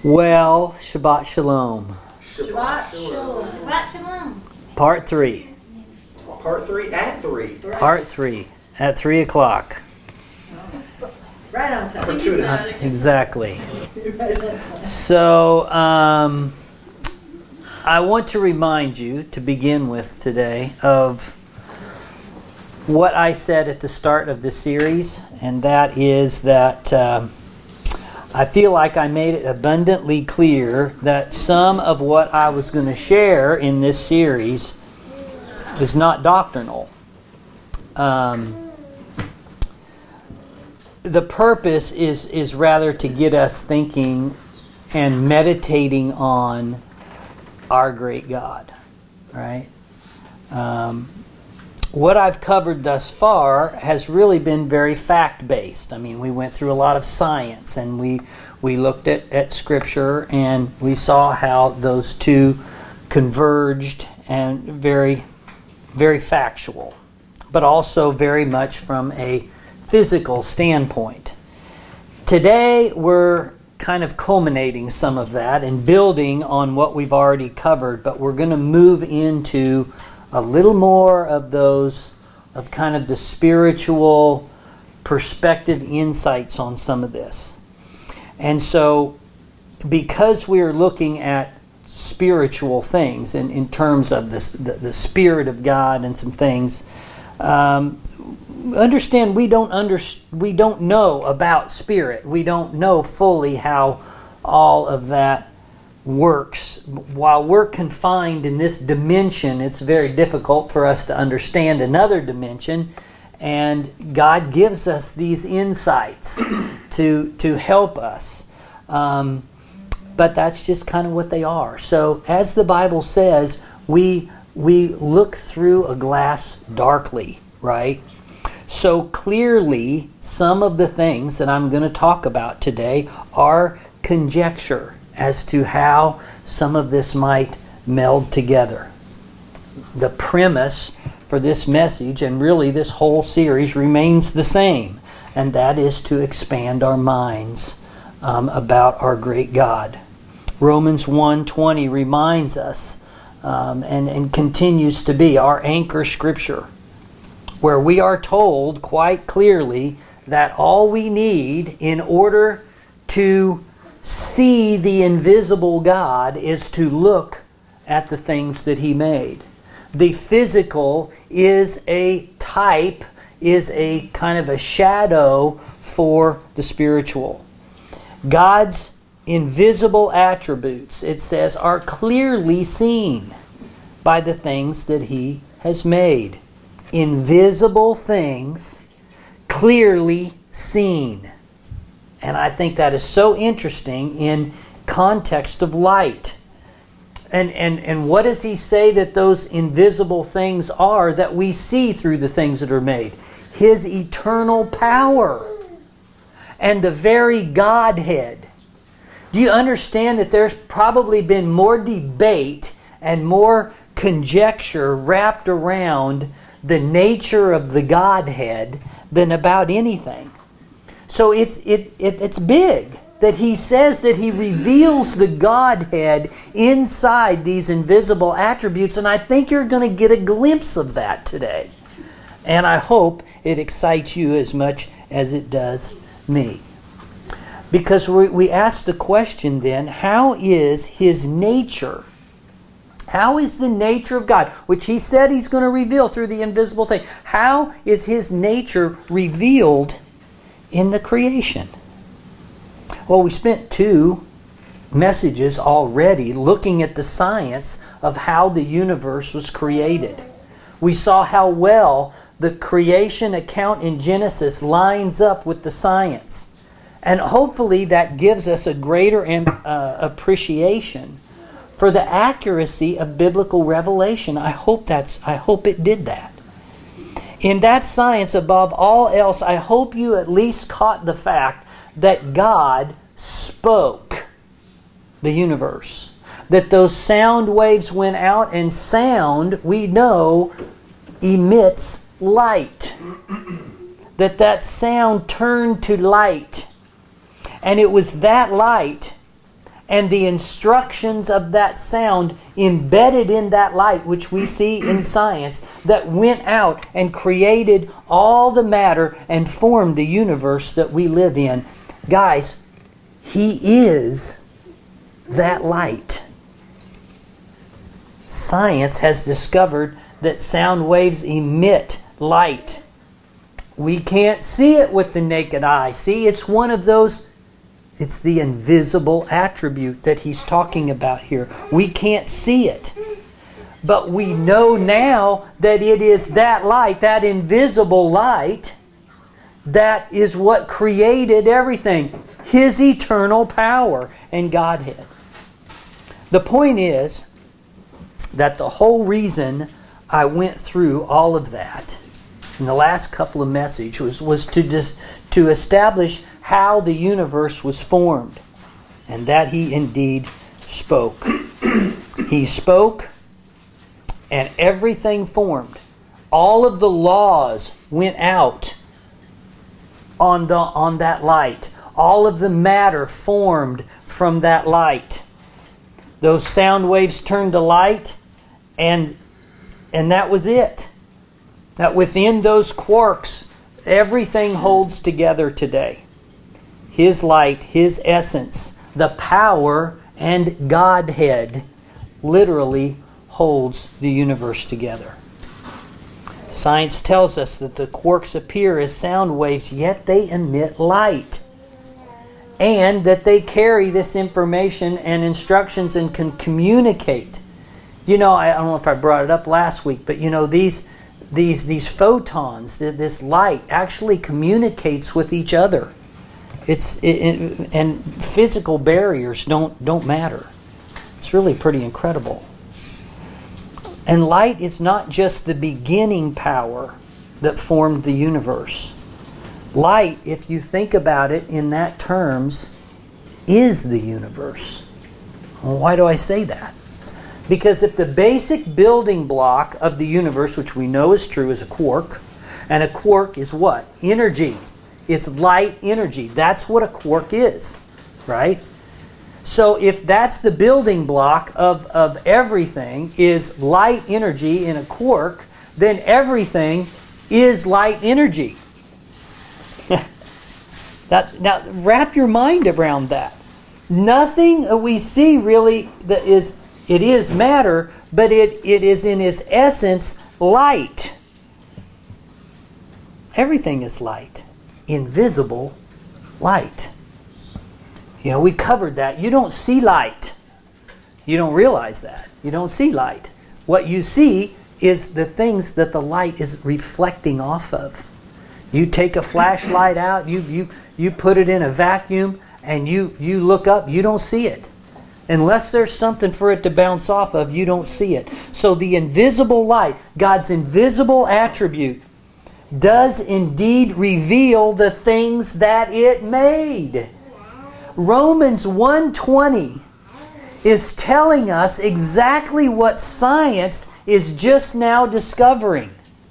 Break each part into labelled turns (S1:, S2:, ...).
S1: Well, Shabbat Shalom.
S2: Shabbat Shalom.
S3: Shabbat Shalom.
S1: Part 3.
S2: Part 3 at 3.
S1: Part 3 at 3 o'clock.
S4: Right on time.
S2: Fortuitous.
S1: Exactly.
S4: Right on time.
S1: So, I want to remind you to begin with today of what I said at the start of the series, and that is that I feel like I made it abundantly clear that some of what I was going to share in this series is not doctrinal. The purpose is rather to get us thinking and meditating on our great God, right? What I've covered thus far has really been very fact-based. I mean, we went through a lot of science, and we looked at Scripture, and we saw how those two converged, and very, very factual, but also very much from a physical standpoint. Today, we're kind of culminating some of that and building on what we've already covered, but we're going to move into a little more of those, of kind of the spiritual perspective insights on some of this. And so, because we're looking at spiritual things in terms of the Spirit of God and some things, understand we don't know about spirit. We don't know fully how all of that works. While we're confined in this dimension, it's very difficult for us to understand another dimension, and God gives us these insights to help us. But that's just kind of what they are. So, as the Bible says, we look through a glass darkly, right? So clearly, some of the things that I'm going to talk about today are conjecture as to how some of this might meld together. The premise for this message, and really this whole series, remains the same, and that is to expand our minds about our great God. Romans 1:20 reminds us, and continues to be our anchor scripture, where we are told quite clearly that all we need in order to see the invisible God is to look at the things that He made. The physical is a type, is a kind of a shadow for the spiritual. God's invisible attributes, it says, are clearly seen by the things that He has made. Invisible things clearly seen. And I think that is so interesting in context of light. And what does he say that those invisible things are that we see through the things that are made? His eternal power and the very Godhead. Do you understand that there's probably been more debate and more conjecture wrapped around the nature of the Godhead than about anything? So it's big that he says that he reveals the Godhead inside these invisible attributes, and I think you're going to get a glimpse of that today. And I hope it excites you as much as it does me. Because we ask the question then, how is His nature? How is the nature of God, which He said He's going to reveal through the invisible thing, how is His nature revealed in the creation? Well, we spent 2 messages already looking at the science of how the universe was created. We saw how well the creation account in Genesis lines up with the science. And hopefully that gives us a greater appreciation for the accuracy of biblical revelation. I hope it did that. In that science, above all else, I hope you at least caught the fact that God spoke the universe. That those sound waves went out, and sound, we know, emits light. That sound turned to light. And it was that light and the instructions of that sound embedded in that light, which we see in science, that went out and created all the matter and formed the universe that we live in. Guys, He is that light. Science has discovered that sound waves emit light. We can't see it with the naked eye. See, it's one of those, it's the invisible attribute that he's talking about here. We can't see it. But we know now that it is that light, that invisible light, that is what created everything. His eternal power and Godhead. The point is that the whole reason I went through all of that in the last couple of messages was to establish how the universe was formed, and that He indeed spoke. He spoke, and everything formed. All of the laws went out on that light. All of the matter formed from that light. Those sound waves turned to light, and that was it. That within those quarks, everything holds together today. His light, His essence, the power and Godhead literally holds the universe together. Science tells us that the quarks appear as sound waves, yet they emit light. And that they carry this information and instructions and can communicate. You know, I don't know if I brought it up last week, but you know, these photons, this light actually communicates with each other. And physical barriers don't matter. It's really pretty incredible. And light is not just the beginning power that formed the universe. Light, if you think about it in that terms, is the universe. Well, why do I say that? Because if the basic building block of the universe, which we know is true, is a quark, and a quark is what? Energy. It's light energy. That's what a quark is, right? So if that's the building block of everything is light energy in a quark, then everything is light energy. Now, wrap your mind around that. Nothing we see really that is, it is matter, but it is in its essence light. Everything is light. Invisible light. You know, we covered that. You don't see light. You don't realize that. You don't see light. What you see is the things that the light is reflecting off of. You take a flashlight out, you put it in a vacuum, and you look up, you don't see it. Unless there's something for it to bounce off of, you don't see it. So the invisible light, God's invisible attribute, does indeed reveal the things that it made. Romans 1:20 is telling us exactly what science is just now discovering.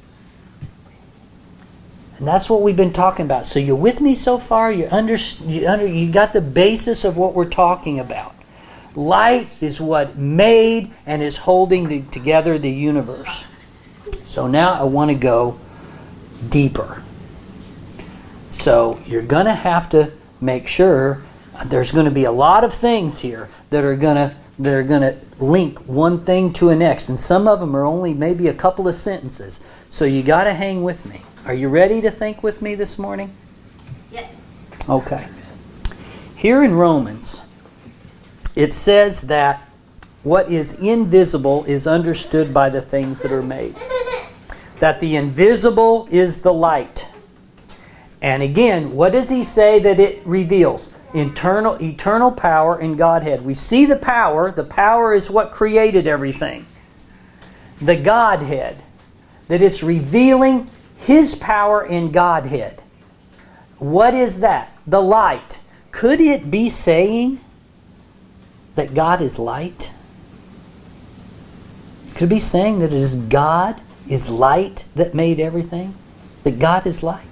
S1: And that's what we've been talking about. So you're with me so far? You got the basis of what we're talking about. Light is what made and is holding together the universe. So now I want to go deeper. So you're going to have to make sure there's going to be a lot of things here that are going to link one thing to the next, and some of them are only maybe a couple of sentences. So you got to hang with me. Are you ready to think with me this morning?
S4: Yes.
S1: Okay. Here in Romans, it says that what is invisible is understood by the things that are made. That the invisible is the light. And again, what does he say that it reveals? Eternal power in Godhead. We see the power. The power is what created everything. The Godhead. That it's revealing His power in Godhead. What is that? The light. Could it be saying that God is light? Could it be saying that it is God is light that made everything? That God is light?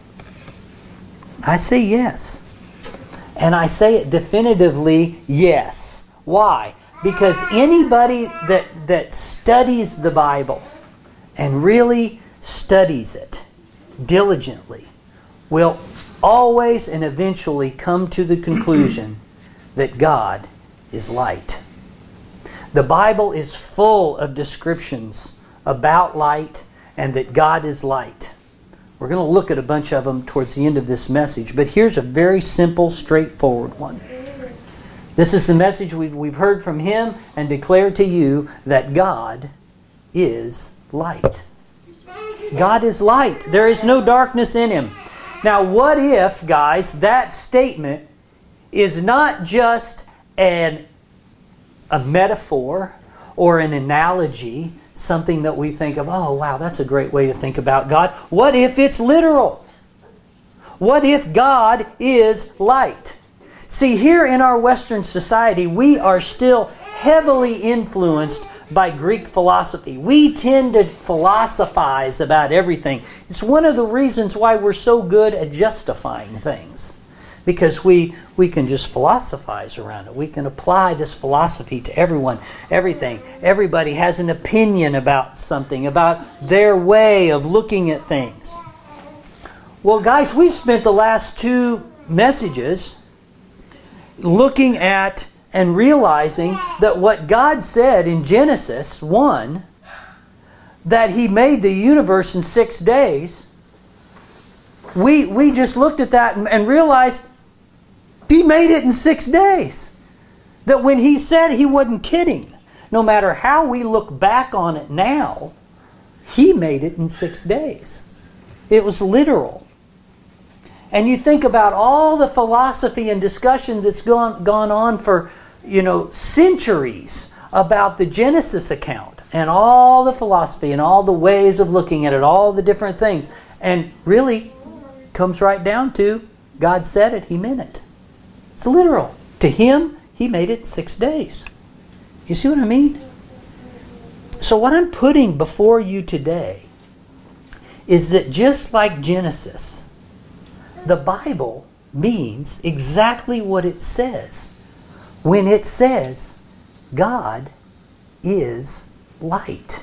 S1: I say yes. And I say it definitively, yes. Why? Because anybody that studies the Bible and really studies it diligently will always and eventually come to the conclusion that God is light. The Bible is full of descriptions about light and that God is light. We're going to look at a bunch of them towards the end of this message, but here's a very simple, straightforward one. This is the message we've heard from Him and declare to you that God is light. God is light. There is no darkness in Him. Now, what if, guys, that statement is not just a metaphor or an analogy, something that we think of, oh, wow, that's a great way to think about God. What if it's literal? What if God is light? See, here in our Western society, we are still heavily influenced by Greek philosophy. We tend to philosophize about everything. It's one of the reasons why we're so good at justifying things. Because we can just philosophize around it. We can apply this philosophy to everyone, everything. Everybody has an opinion about something, about their way of looking at things. Well, guys, we spent the last 2 messages looking at and realizing that what God said in Genesis 1, that He made the universe in 6 days, we just looked at that and realized He made it in 6 days. That when He said, He wasn't kidding. No matter how we look back on it now, He made it in 6 days. It was literal. And you think about all the philosophy and discussion that's gone on for, centuries about the Genesis account and all the philosophy and all the ways of looking at it, all the different things. And really comes right down to God said it, He meant it. It's literal. To Him, He made it in 6 days. You see what I mean? So what I'm putting before you today is that just like Genesis, the Bible means exactly what it says when it says God is light.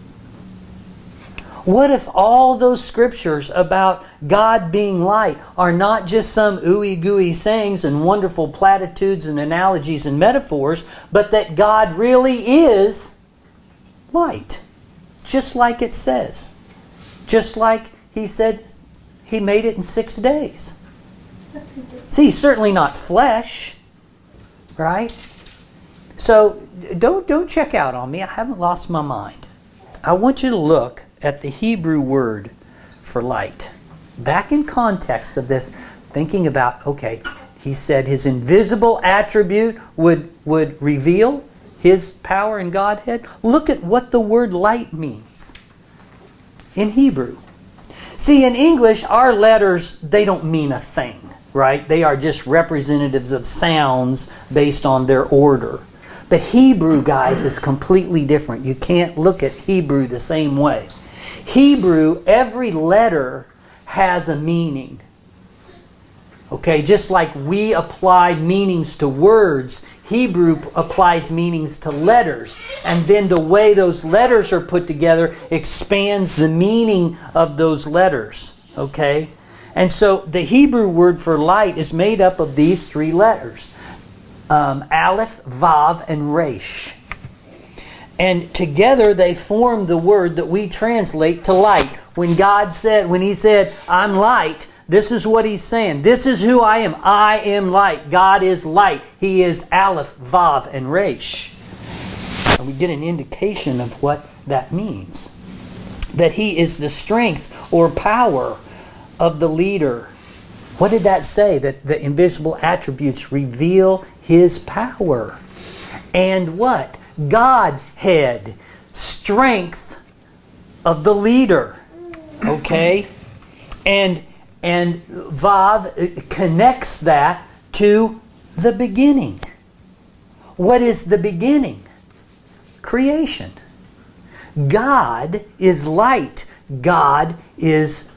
S1: What if all those scriptures about God being light are not just some ooey-gooey sayings and wonderful platitudes and analogies and metaphors, but that God really is light, just like it says. Just like He said He made it in 6 days. See, certainly not flesh, right? So don't check out on me. I haven't lost my mind. I want you to look at the Hebrew word for light. Back in context of this, thinking about, okay, He said His invisible attribute would reveal His power and Godhead. Look at what the word light means in Hebrew. See, in English, our letters, they don't mean a thing, right? They are just representatives of sounds based on their order. But Hebrew, guys, is completely different. You can't look at Hebrew the same way. Hebrew, every letter has a meaning. Okay, just like we apply meanings to words, Hebrew applies meanings to letters. And then the way those letters are put together expands the meaning of those letters. Okay? And so the Hebrew word for light is made up of these 3 letters. Aleph, Vav, and Resh. And together they form the word that we translate to light. When He said, I'm light, this is what He's saying. This is who I am. I am light. God is light. He is Aleph, Vav, and Resh. And we get an indication of what that means. That He is the strength or power of the leader. What did that say? That the invisible attributes reveal His power. And what? Godhead. Strength of the leader. Okay? And Vav connects that to the beginning. What is the beginning? Creation. God is light. God is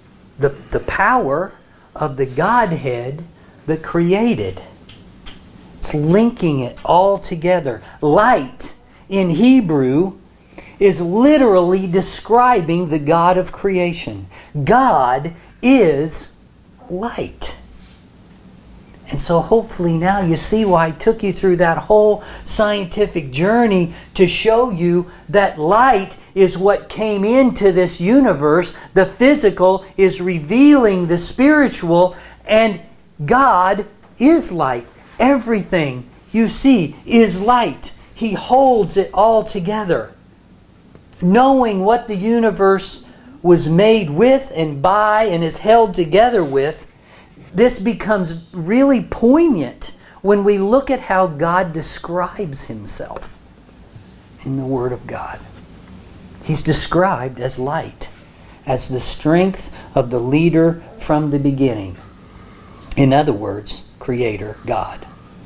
S1: the power of the Godhead that created. It's linking it all together. Light in Hebrew is literally describing the God of creation. God is light. And so hopefully now you see why I took you through that whole scientific journey to show you that light is what came into this universe. The physical is revealing the spiritual, and God is light. Everything you see is light. He holds it all together. Knowing what the universe was made with and by and is held together with, this becomes really poignant when we look at how God describes Himself in the Word of God. He's described as light, as the strength of the leader from the beginning. In other words, Creator, God.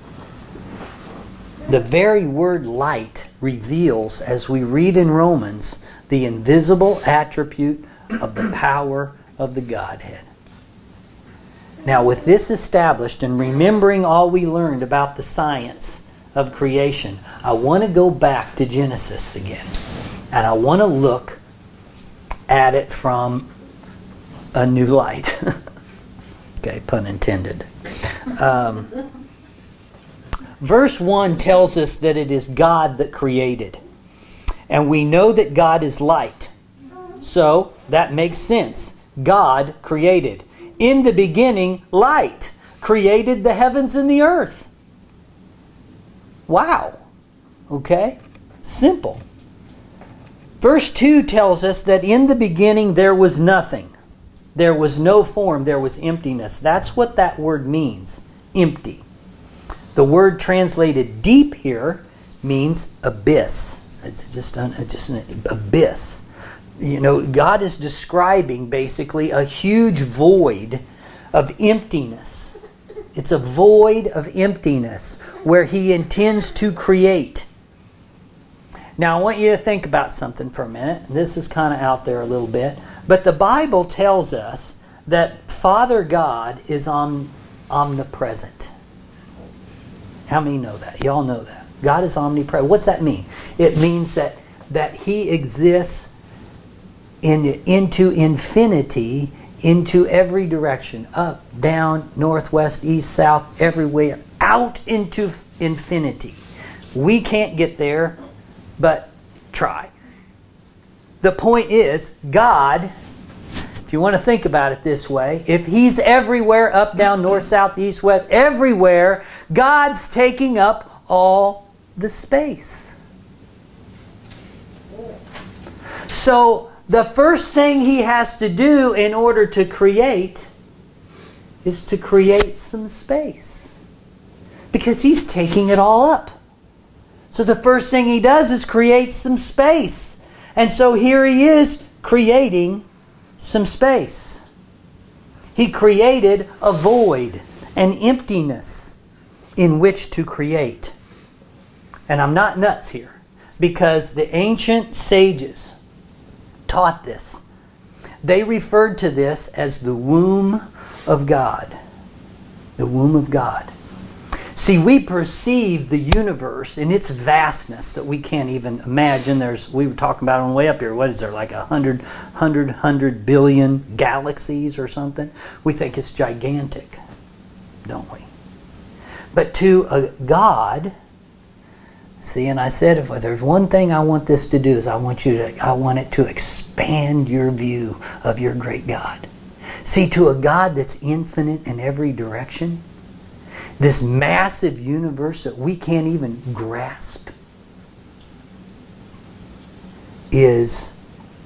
S1: The very word light reveals, as we read in Romans, the invisible attribute of the power of the Godhead. Now, with this established and remembering all we learned about the science of creation, I want to go back to Genesis again. And I want to look at it from a new light. Okay, pun intended. Verse 1 tells us that it is God that created. And we know that God is light. So, that makes sense. God created. In the beginning, light created the heavens and the earth. Wow. Okay? Simple. Verse 2 tells us that in the beginning there was nothing. There was no form. There was emptiness. That's what that word means. Empty. The word translated deep here means abyss. It's just an abyss. You know, God is describing basically a huge void of emptiness. It's a void of emptiness where He intends to create. Now, I want you to think about something for a minute. This is kind of out there a little bit. But the Bible tells us that Father God is omnipresent. How many know that? Y'all know that. God is omnipresent. What's that mean? It means that He exists into infinity, into every direction. Up, down, northwest, east, south, everywhere. Out into infinity. We can't get there, but try. The point is, God, if you want to think about it this way, if He's everywhere, up, down, north, south, east, west, everywhere, God's taking up all the space. So, the first thing He has to do in order to create is to create some space. Because He's taking it all up. So the first thing He does is create some space. And so here He is creating some space. He created a void, an emptiness in which to create. And I'm not nuts here, because the ancient sages taught this. They referred to this as the womb of God. The womb of God. See, we perceive the universe in its vastness that we can't even imagine. We were talking about on the way up here, what is there, like 100 billion galaxies or something? We think it's gigantic, don't we? But to a God, see, and I said, if there's one thing I want this to do, is I want it to expand your view of your great God. See, to a God that's infinite in every direction, this massive universe that we can't even grasp is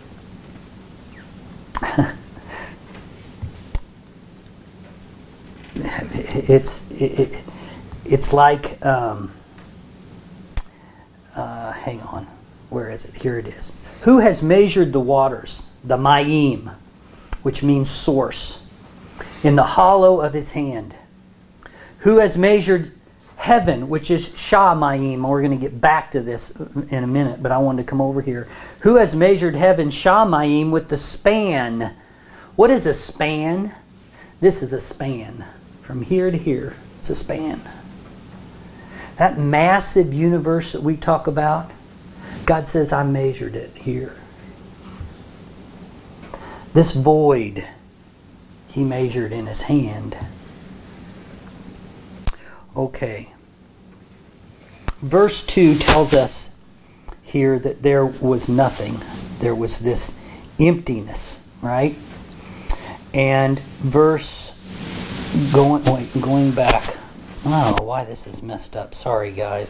S1: it's like hang on, where is it? Here it is. Who has measured the waters, the Mayim, which means source, in the hollow of His hand? Who has measured heaven, which is Shamayim? We're going to get back to this in a minute, but I wanted to come over here. Who has measured heaven, Shamayim, with the span? What is a span? This is a span. From here to here, it's a span. that massive universe that we talk about, God says, I measured it here. This void, He measured in His hand. Okay. Verse 2 tells us here that there was nothing. There was this emptiness, right? And going back. I don't know why this is messed up. Sorry, guys.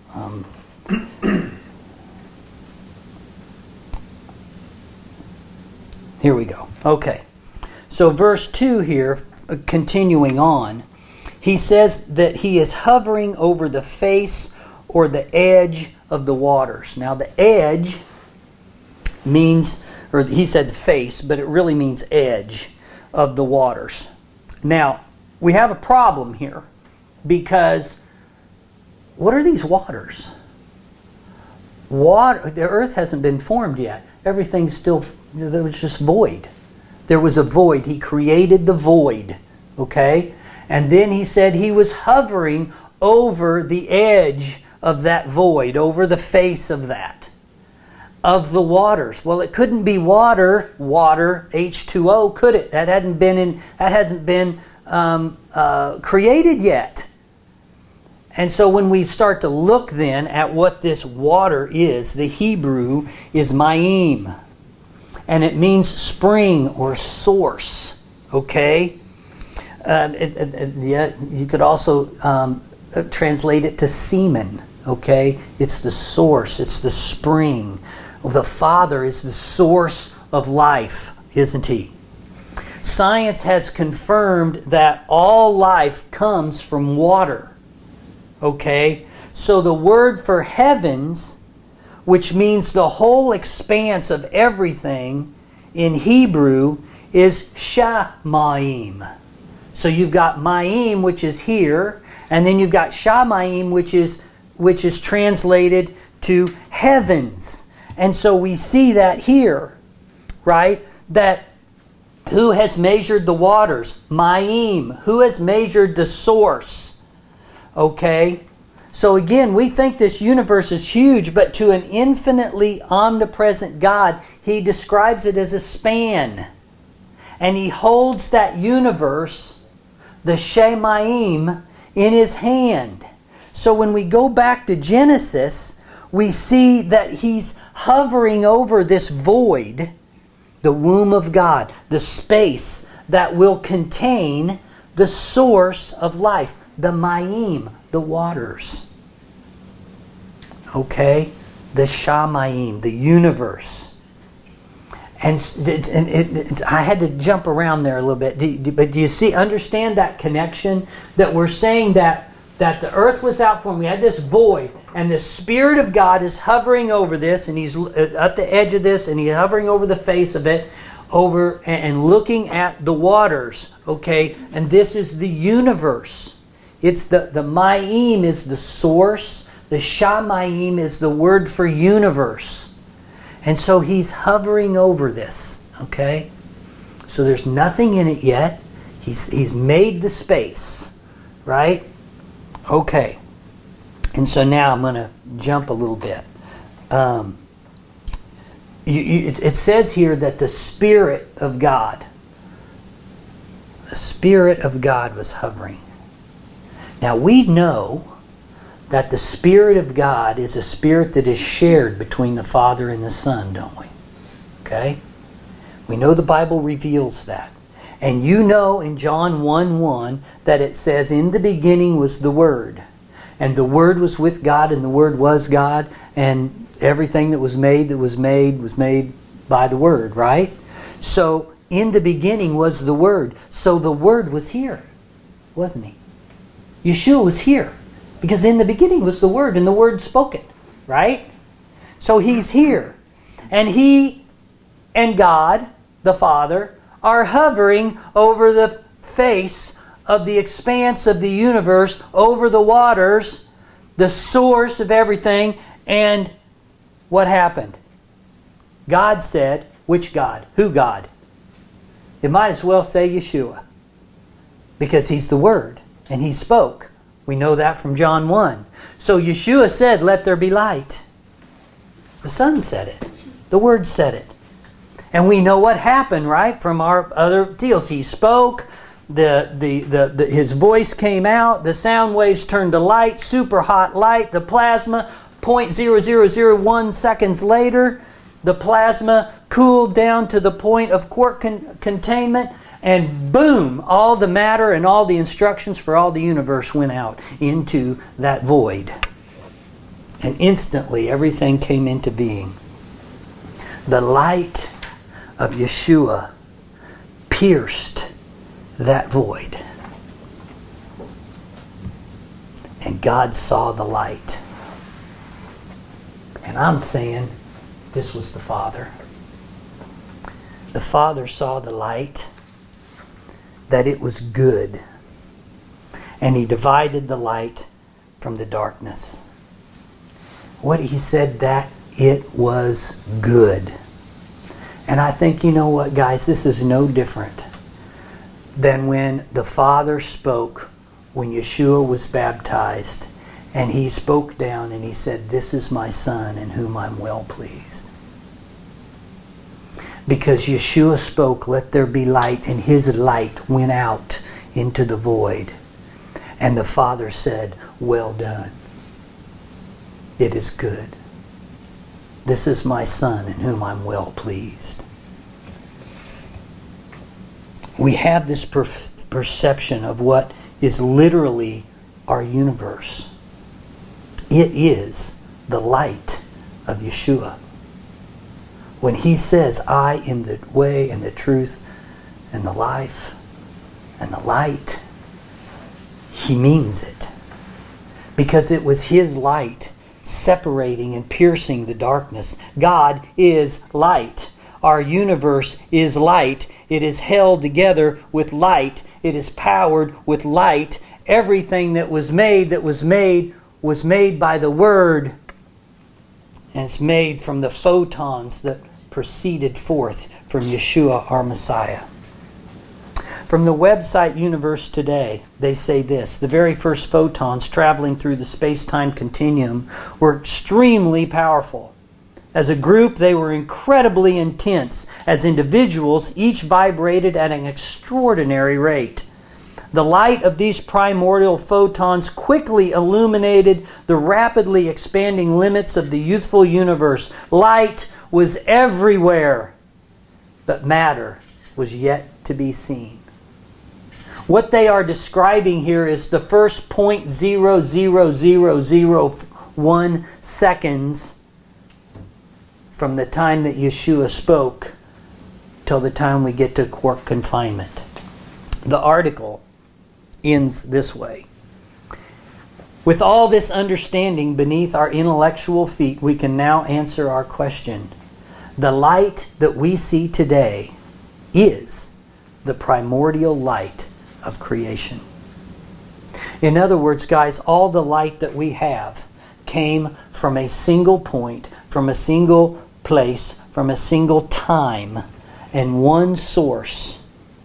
S1: Here we go. Okay. So verse 2 here, continuing on, he says that He is hovering over the face or the edge of the waters. Now the edge means, or he said the face, but it really means edge of the waters. Now, we have a problem here, because what are these waters? The earth hasn't been formed yet. Everything's still, there was just void. There was a void. He created the void. Okay? And then he said He was hovering over the edge of that void, over the face of that, of the waters. Well, it couldn't be water, H2O, could it? That hasn't been created yet. And so when we start to look then at what this water is, the Hebrew is Mayim. And it means spring or source. Okay? You could also translate it to semen. Okay? It's the source. It's the spring. The Father is the source of life, isn't He? Science has confirmed that all life comes from water. Okay? So the word for heavens, which means the whole expanse of everything in Hebrew, is Shamayim. So you've got Mayim, which is here, and then you've got Shamayim, which is translated to heavens. And so we see that here, right? That who has measured the waters? Mayim. Who has measured the source? Okay? So again, we think this universe is huge, but to an infinitely omnipresent God, He describes it as a span. And He holds that universe, the Shemayim, in His hand. So when we go back to Genesis, we see that He's hovering over this void, the womb of God, the space that will contain the source of life, the Mayim, the waters. Okay? The Shamayim, the universe. And I had to jump around there a little bit. But do you understand that connection? That we're saying that the earth was out formed. We had this void. And the Spirit of God is hovering over this. And He's at the edge of this. And He's hovering over the face of it. Over and looking at the waters. Okay? And this is the universe. It's the Mayim is the source. The Shamayim is the word for universe. And so He's hovering over this. Okay? So there's nothing in it yet. He's made the space. Right? Okay. And so now I'm going to jump a little bit. It says here that the Spirit of God was hovering. Now we know that the Spirit of God is a Spirit that is shared between the Father and the Son, don't we? Okay? We know the Bible reveals that. And you know in John 1:1 that it says, in the beginning was the Word. And the Word was with God, and the Word was God, and everything that was made was made by the Word, right? So, in the beginning was the Word. So the Word was here, wasn't He? Yeshua was here. Because in the beginning was the Word, and the Word spoke it, right? So He's here. And He and God, the Father, are hovering over the face of the expanse of the universe, over the waters, the source of everything. And what happened? God said, which God? Who God? It might as well say Yeshua. Because He's the Word, and He spoke. We know that from John 1. So Yeshua said, let there be light. The Son said it. The Word said it. And we know what happened, right, from our other deals. He spoke, his voice came out, the sound waves turned to light, super hot light, the plasma, 0.0001 seconds later, the plasma cooled down to the point of quark containment, and boom, all the matter and all the instructions for all the universe went out into that void. And instantly everything came into being. The light of Yeshua pierced that void. And God saw the light. And I'm saying this was the Father. The Father saw the light, that it was good. And He divided the light from the darkness. What He said, that it was good. And I think, you know what, guys, this is no different than when the Father spoke when Yeshua was baptized, and He spoke down and He said, this is my Son in whom I'm well pleased. Because Yeshua spoke, let there be light, and His light went out into the void. And the Father said, well done. It is good. This is my Son in whom I'm well pleased. We have this perception of what is literally our universe. It is the light of Yeshua. When He says, I am the way and the truth and the life and the light, He means it. Because it was His light separating and piercing the darkness. God is light. Our universe is light. It is held together with light. It is powered with light. Everything that was made was made by the Word. And it's made from the photons that proceeded forth from Yeshua, our Messiah. From the website Universe Today, they say this: the very first photons traveling through the space-time continuum were extremely powerful. As a group, they were incredibly intense. As individuals, each vibrated at an extraordinary rate. The light of these primordial photons quickly illuminated the rapidly expanding limits of the youthful universe. Light was everywhere, but matter was yet to be seen. What they are describing here is the first 0.00001 seconds from the time that Yeshua spoke till the time we get to quark confinement. The article ends this way: with all this understanding beneath our intellectual feet, we can now answer our question. The light that we see today is the primordial light of creation. In other words, guys, all the light that we have came from a single point, from a single place, from a single time, and one source.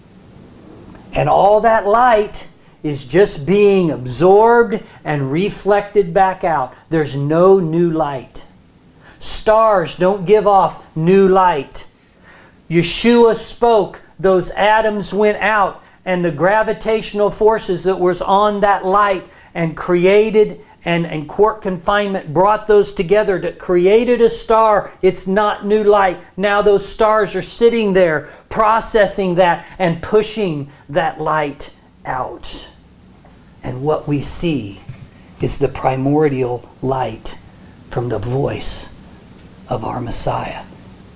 S1: And all that light is just being absorbed and reflected back out. There's no new light. Stars don't give off new light. Yeshua spoke, those atoms went out, and the gravitational forces that was on that light and created, and quark confinement brought those together to created a star. It's not new light. Now those stars are sitting there processing that and pushing that light out. And what we see is the primordial light from the voice of our Messiah.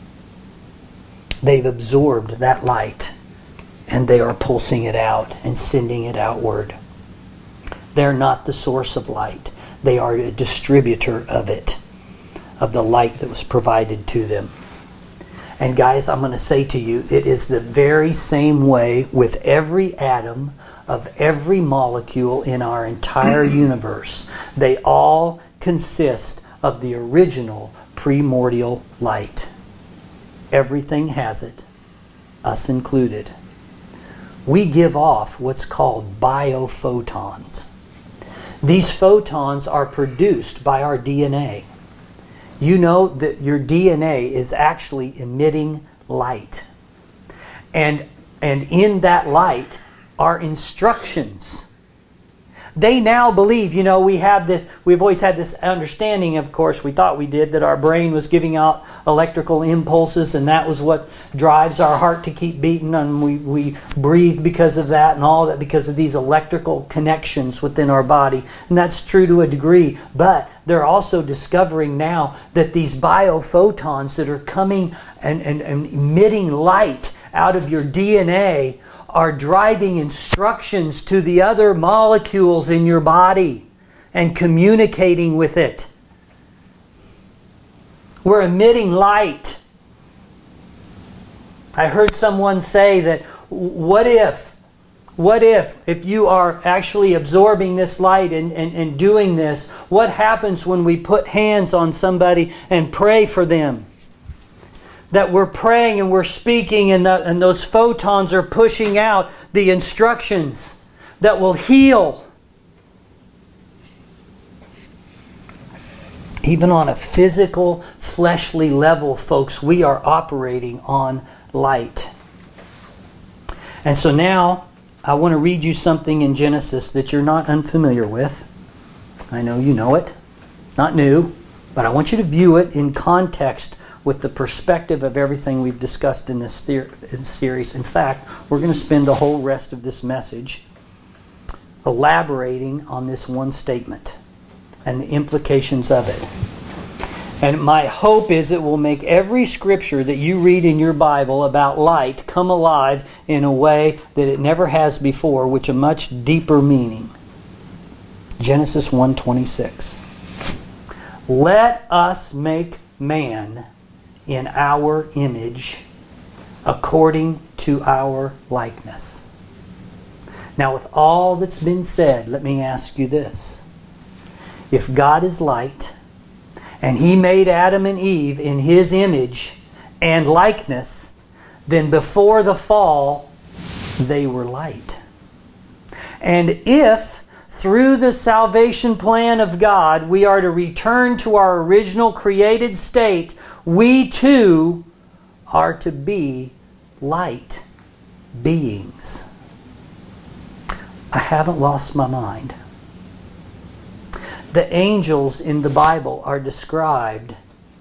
S1: They've absorbed that light, and they are pulsing it out and sending it outward. They're not the source of light. They are a distributor of it, of the light that was provided to them. And guys, I'm going to say to you, it is the very same way with every atom of every molecule in our entire universe. They all consist of the original primordial light. Everything has it, us included. We give off what's called biophotons. These photons are produced by our DNA. You know that your DNA is actually emitting light. And in that light are instructions. They now believe, we've always had this understanding, of course, we thought we did, that our brain was giving out electrical impulses, and that was what drives our heart to keep beating, and we breathe because of that, and all that because of these electrical connections within our body. And that's true to a degree, but they're also discovering now that these biophotons that are coming and emitting light out of your DNA are driving instructions to the other molecules in your body and communicating with it. We're emitting light. I heard someone say that what if you are actually absorbing this light and doing this, what happens when we put hands on somebody and pray for them? That we're praying and we're speaking and those photons are pushing out the instructions that will heal. Even on a physical, fleshly level, folks, we are operating on light. And so now, I want to read you something in Genesis that you're not unfamiliar with. I know you know it. Not new. But I want you to view it in context with the perspective of everything we've discussed in this series. In fact, we're going to spend the whole rest of this message elaborating on this one statement and the implications of it. And my hope is it will make every scripture that you read in your Bible about light come alive in a way that it never has before, which a much deeper meaning. Genesis 1:26. Let us make man in our image, according to our likeness. Now, with all that's been said, let me ask you this. If God is light, and He made Adam and Eve in His image and likeness, then before the fall, they were light. And if through the salvation plan of God, we are to return to our original created state, we too are to be light beings. I haven't lost my mind. The angels in the Bible are described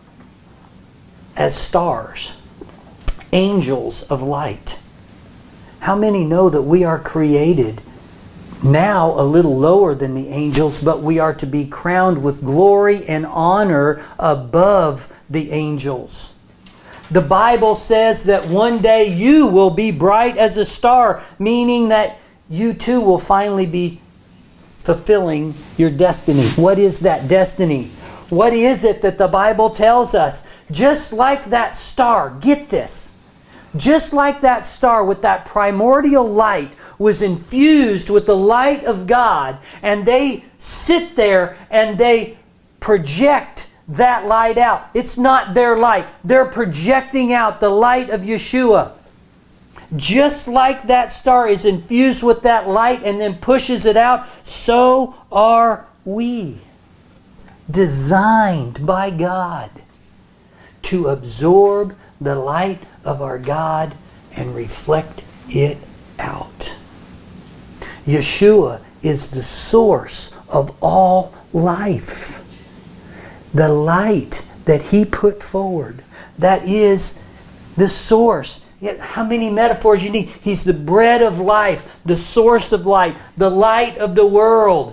S1: as stars, angels of light. How many know that we are created now a little lower than the angels, but we are to be crowned with glory and honor above the angels? The Bible says that one day you will be bright as a star, meaning that you too will finally be fulfilling your destiny. What is that destiny? What is it that the Bible tells us? Just like that star, get this, just like that star with that primordial light was infused with the light of God, and they sit there and they project that light out. It's not their light. They're projecting out the light of Yeshua. Just like that star is infused with that light and then pushes it out, so are we. Designed by God to absorb the light of our God and reflect it out. Yeshua is the source of all life. The light that He put forward, that is the source. Yet how many metaphors you need? He's the bread of life, the source of light, the light of the world.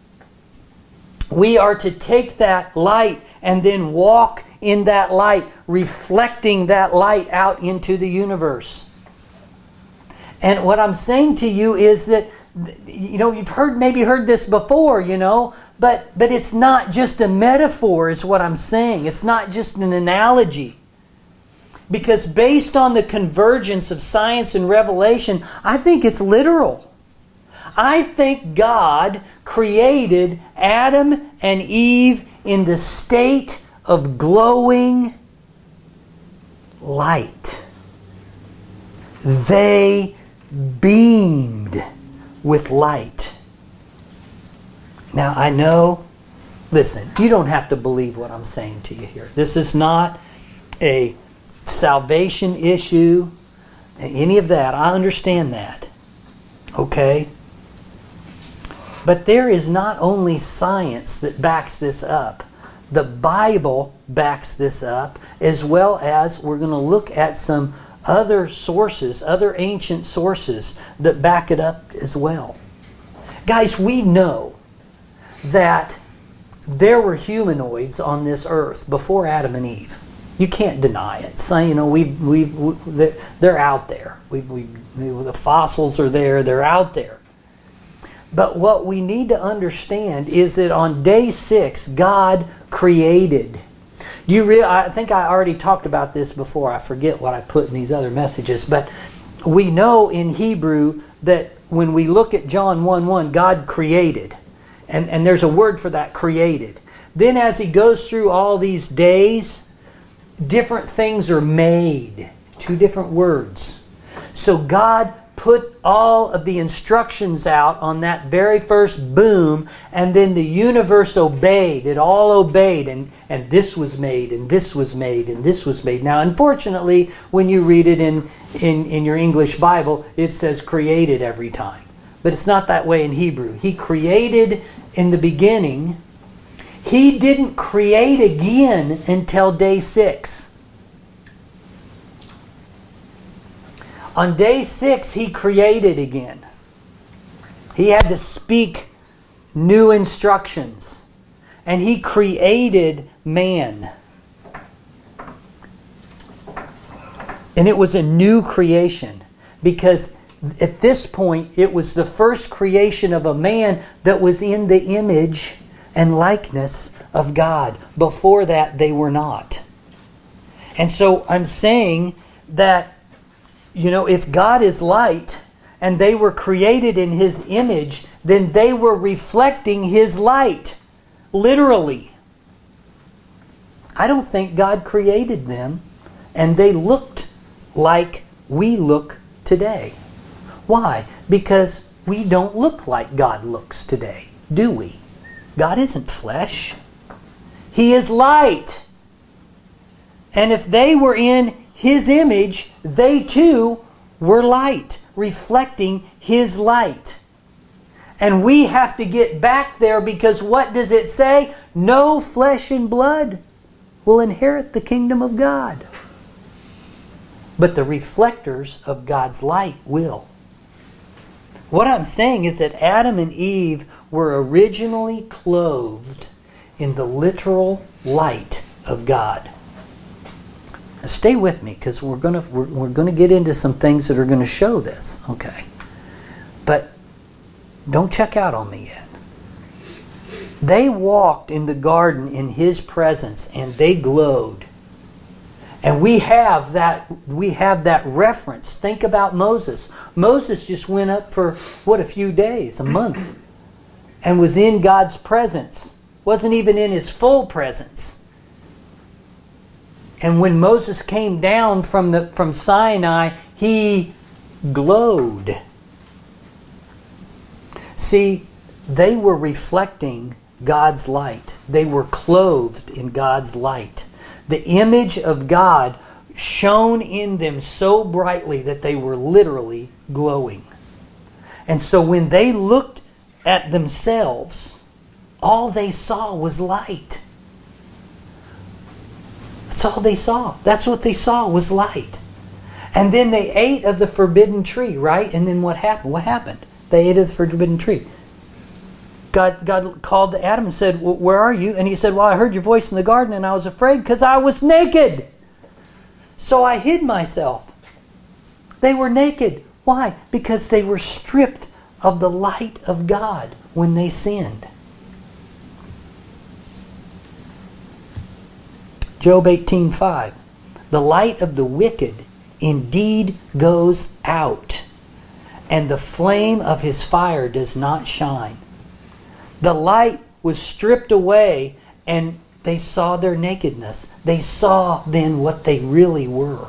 S1: We are to take that light and then walk in that light, reflecting that light out into the universe. And what I'm saying to you is that, you've maybe heard this before, but it's not just a metaphor is what I'm saying. It's not just an analogy. Because based on the convergence of science and revelation, I think it's literal. I think God created Adam and Eve in the state of glowing light. They beamed with light. Now I know, listen, you don't have to believe what I'm saying to you here. This is not a salvation issue, any of that. I understand that. Okay? But there is not only science that backs this up. The Bible backs this up, as well as we're going to look at some other sources, other ancient sources that back it up as well. Guys, we know that there were humanoids on this earth before Adam and Eve. You can't deny it. So, you know, they're out there. The fossils are there. They're out there. But what we need to understand is that on day 6, God created. I think I already talked about this before. I forget what I put in these other messages. But we know in Hebrew that when we look at John 1:1, God created. And there's a word for that, created. Then as he goes through all these days, different things are made. 2 different words. So God put all of the instructions out on that very first boom, and then the universe obeyed. It all obeyed, and this was made, and this was made, and this was made. Now, unfortunately, when you read it in your English Bible, it says created every time. But it's not that way in Hebrew. He created in the beginning. He didn't create again until day 6. On day 6, he created again. He had to speak new instructions. And he created man. And it was a new creation. Because at this point, it was the first creation of a man that was in the image and likeness of God. Before that, they were not. And so I'm saying that, you know, if God is light and they were created in His image, then they were reflecting His light. Literally. I don't think God created them and they looked like we look today. Why? Because we don't look like God looks today, do we? God isn't flesh. He is light. And if they were in His image, they too were light, reflecting His light. And we have to get back there, because what does it say? No flesh and blood will inherit the kingdom of God. But the reflectors of God's light will. What I'm saying is that Adam and Eve were originally clothed in the literal light of God. Now stay with me, because we're going to get into some things that are going to show this. Okay. But don't check out on me yet. They walked in the garden in His presence and they glowed. And we have that reference. Think about Moses. Moses just went up for, a few days, a month, and was in God's presence. Wasn't even in His full presence. And when Moses came down from Sinai, he glowed. See, they were reflecting God's light. They were clothed in God's light. The image of God shone in them so brightly that they were literally glowing. And so when they looked at themselves, all they saw was light. That's all they saw. That's what they saw was light. And then they ate of the forbidden tree, right? And then what happened? What happened? They ate of the forbidden tree. God called to Adam and said, well, where are you? And he said, well, I heard your voice in the garden and I was afraid because I was naked. So I hid myself. They were naked. Why? Because they were stripped of the light of God when they sinned. Job 18:5. The light of the wicked indeed goes out, and the flame of his fire does not shine. The light was stripped away, and they saw their nakedness. They saw then what they really were.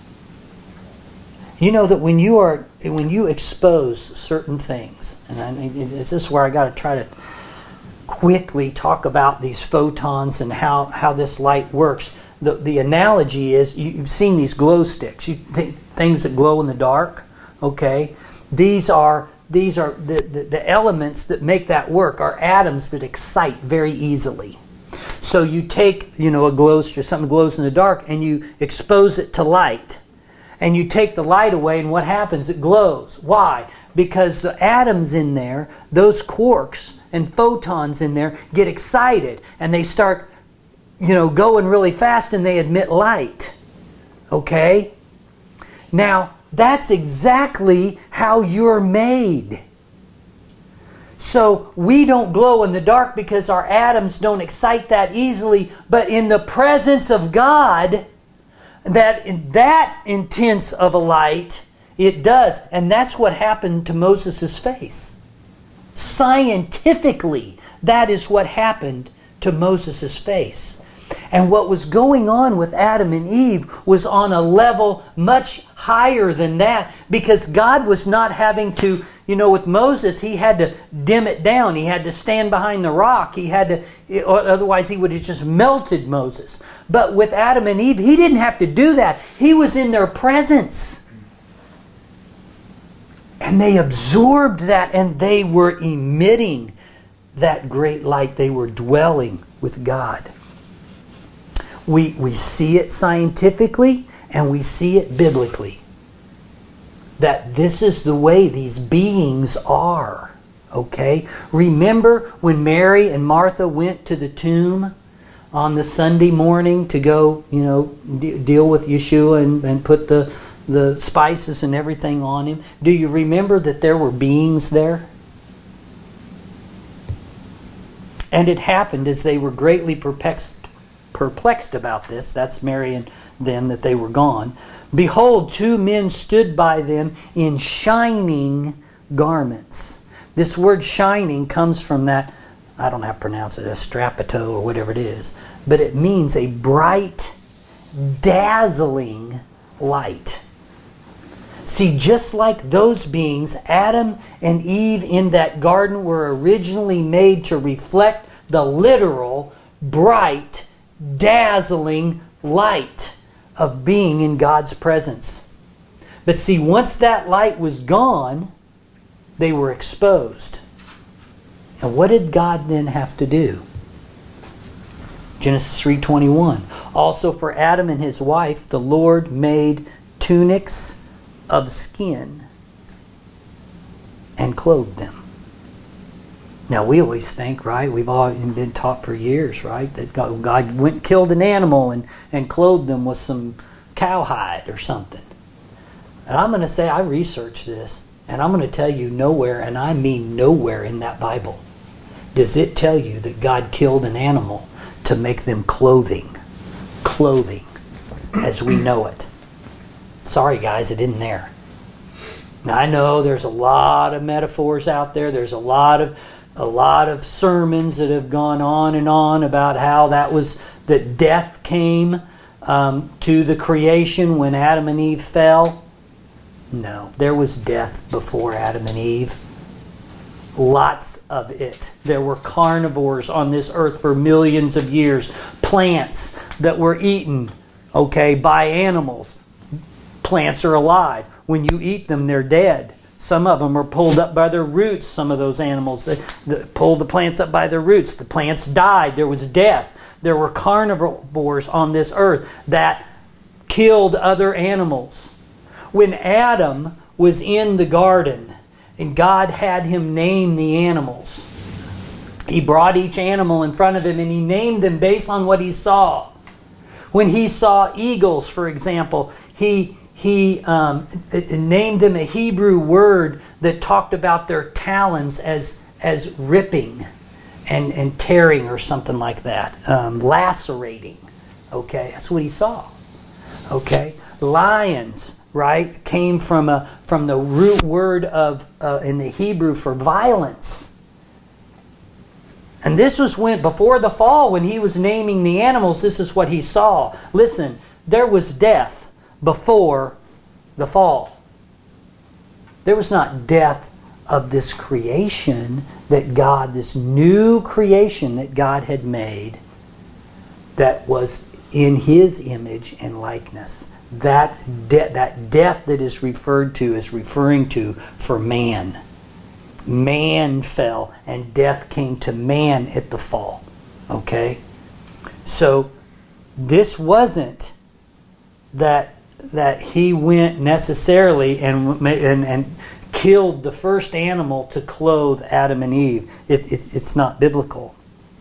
S1: You know that when you expose certain things, and this is where I got to try to quickly talk about these photons and how this light works. The analogy is, you've seen these glow sticks, things that glow in the dark. Okay, these are the elements that make that work are atoms that excite very easily. So you take, a glow stick, something that glows in the dark, and you expose it to light. And you take the light away, and what happens? It glows. Why? Because the atoms in there, those quarks and photons in there, get excited. And they start, going really fast, and they emit light. Okay? Now, that's exactly how you're made. So we don't glow in the dark because our atoms don't excite that easily, but in the presence of God, that intense of a light, it does. And that's what happened to Moses' face. Scientifically, that is what happened to Moses' face. And what was going on with Adam and Eve was on a level much higher than that, because God was not having to, with Moses, he had to dim it down. He had to stand behind the rock. He had to, otherwise he would have just melted Moses. But with Adam and Eve, he didn't have to do that. He was in their presence. And they absorbed that, and they were emitting that great light. They were dwelling with God. We see it scientifically, and we see it biblically. That this is the way these beings are. Okay? Remember when Mary and Martha went to the tomb on the Sunday morning to go, deal with Yeshua and put the spices and everything on him? Do you remember that there were beings there? And it happened as they were greatly perplexed about this. That's Mary and them, that they were gone. Behold, two men stood by them in shining garments. This word shining comes from that, I don't know how to pronounce it, a strapato or whatever it is. But it means a bright, dazzling light. See, just like those beings, Adam and Eve in that garden were originally made to reflect the literal, bright, dazzling light of being in God's presence. But see, once that light was gone, they were exposed. And what did God then have to do? Genesis 3:21. Also for Adam and his wife, the Lord made tunics of skin and clothed them. Now we always think, right, we've all been taught for years, right, that God went and killed an animal and clothed them with some cowhide or something. And I'm going to say, I researched this, and I'm going to tell you nowhere, and I mean nowhere in that Bible, does it tell you that God killed an animal to make them clothing as we know it. Sorry guys, it isn't there. Now I know there's a lot of metaphors out there. There's a lot of sermons that have gone on and on about how that death came to the creation when Adam and Eve fell. No, there was death before Adam and Eve. Lots of it. There were carnivores on this earth for millions of years. Plants that were eaten, by animals. Plants are alive. When you eat them, they're dead. Some of them are pulled up by their roots. Some of those animals that pulled the plants up by their roots. The plants died. There was death. There were carnivores on this earth that killed other animals. When Adam was in the garden and God had him name the animals, he brought each animal in front of him and he named them based on what he saw. When he saw eagles, for example, he named them a Hebrew word that talked about their talons as ripping and tearing or something like that, lacerating. That's what he saw. Lions, right, came from the root word of in the Hebrew for violence. And this was before the fall, when he was naming the animals. This is what he saw. Listen, there was death before the fall. There was not death of this creation that God, this new creation that God had made, that was in His image and likeness. That death that is referred to is referring to for man. Man fell and death came to man at the fall. Okay? So this wasn't that He went necessarily and killed the first animal to clothe Adam and Eve. It's not biblical.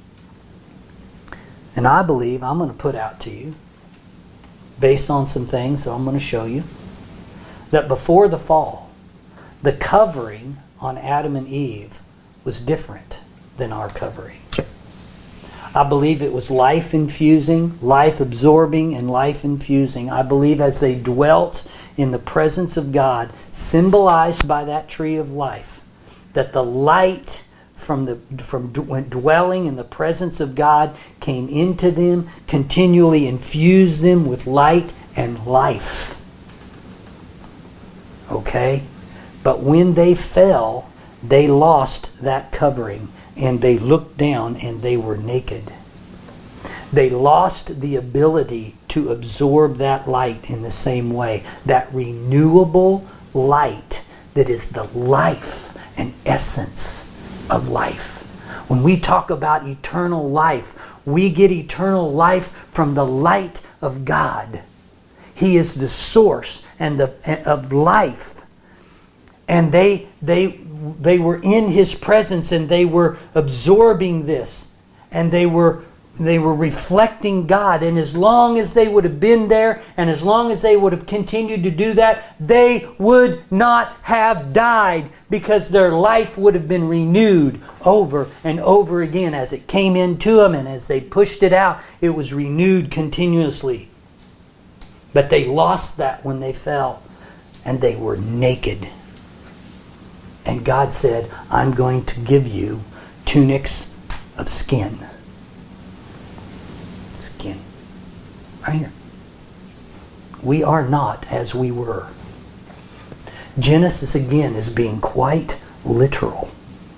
S1: And I believe, I'm going to put out to you, based on some things that I'm going to show you, that before the fall, the covering on Adam and Eve was different than our covering. I believe it was life-infusing, life-absorbing, and life-infusing. I believe as they dwelt in the presence of God, symbolized by that tree of life, that the light from dwelling in the presence of God came into them, continually infused them with light and life. Okay? But when they fell, they lost that covering, and they looked down and they were naked. They lost the ability to absorb that light in the same way. That renewable light that is the life and essence of life. When we talk about eternal life, we get eternal life from the light of God. He is the source of life. And they were in His presence, and they were absorbing this, and they were reflecting God. And as long as they would have been there, and as long as they would have continued to do that, they would not have died, because their life would have been renewed over and over again. As it came into them and as they pushed it out, it was renewed continuously. But they lost that when they fell, and they were naked. And God said, I'm going to give you tunics of skin. Skin. Right here. We are not as we were. Genesis again is being quite literal.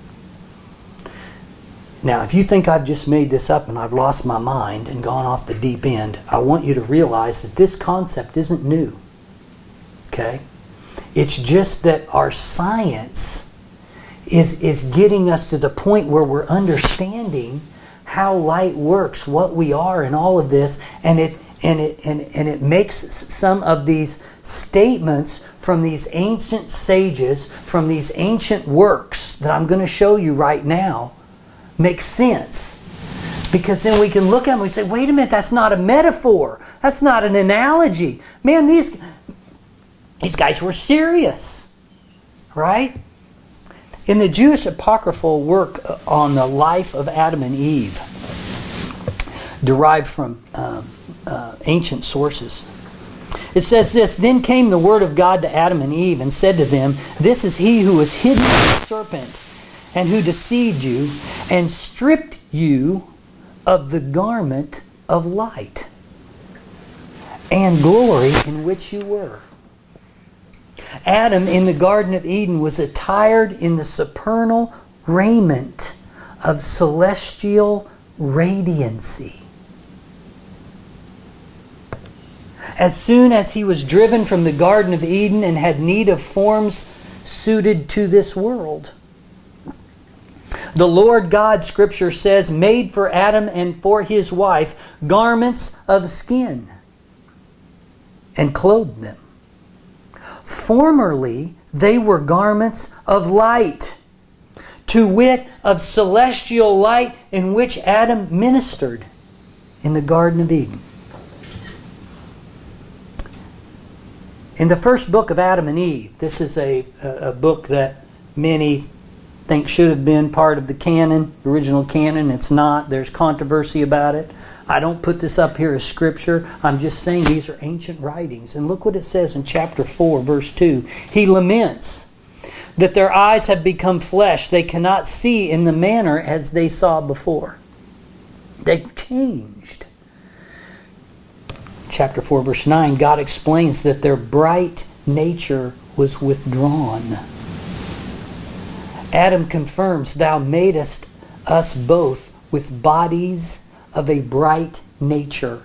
S1: Now, if you think I've just made this up and I've lost my mind and gone off the deep end, I want you to realize that this concept isn't new. Okay? It's just that our science is getting us to the point where we're understanding how light works, what we are, and all of this, and it makes some of these statements from these ancient sages, from these ancient works that I'm going to show you right now, make sense. Because then we can look at them and we say, wait a minute, that's not a metaphor. That's not an analogy. Man, these guys were serious. Right? In the Jewish apocryphal work on the life of Adam and Eve, derived from ancient sources, it says this: Then came the word of God to Adam and Eve and said to them, This is he who was hidden in the serpent, and who deceived you, and stripped you of the garment of light and glory in which you were. Adam in the Garden of Eden was attired in the supernal raiment of celestial radiancy. As soon as he was driven from the Garden of Eden and had need of forms suited to this world, the Lord God, Scripture says, made for Adam and for his wife garments of skin and clothed them. Formerly, they were garments of light, to wit, of celestial light in which Adam ministered in the Garden of Eden. In the first book of Adam and Eve, this is a book that many think should have been part of the canon, original canon. It's not. There's controversy about it. I don't put this up here as scripture. I'm just saying these are ancient writings. And look what it says in chapter 4, verse 2. He laments that their eyes have become flesh. They cannot see in the manner as they saw before. They've changed. Chapter 4, verse 9, God explains that their bright nature was withdrawn. Adam confirms, thou madest us both with bodies of a bright nature.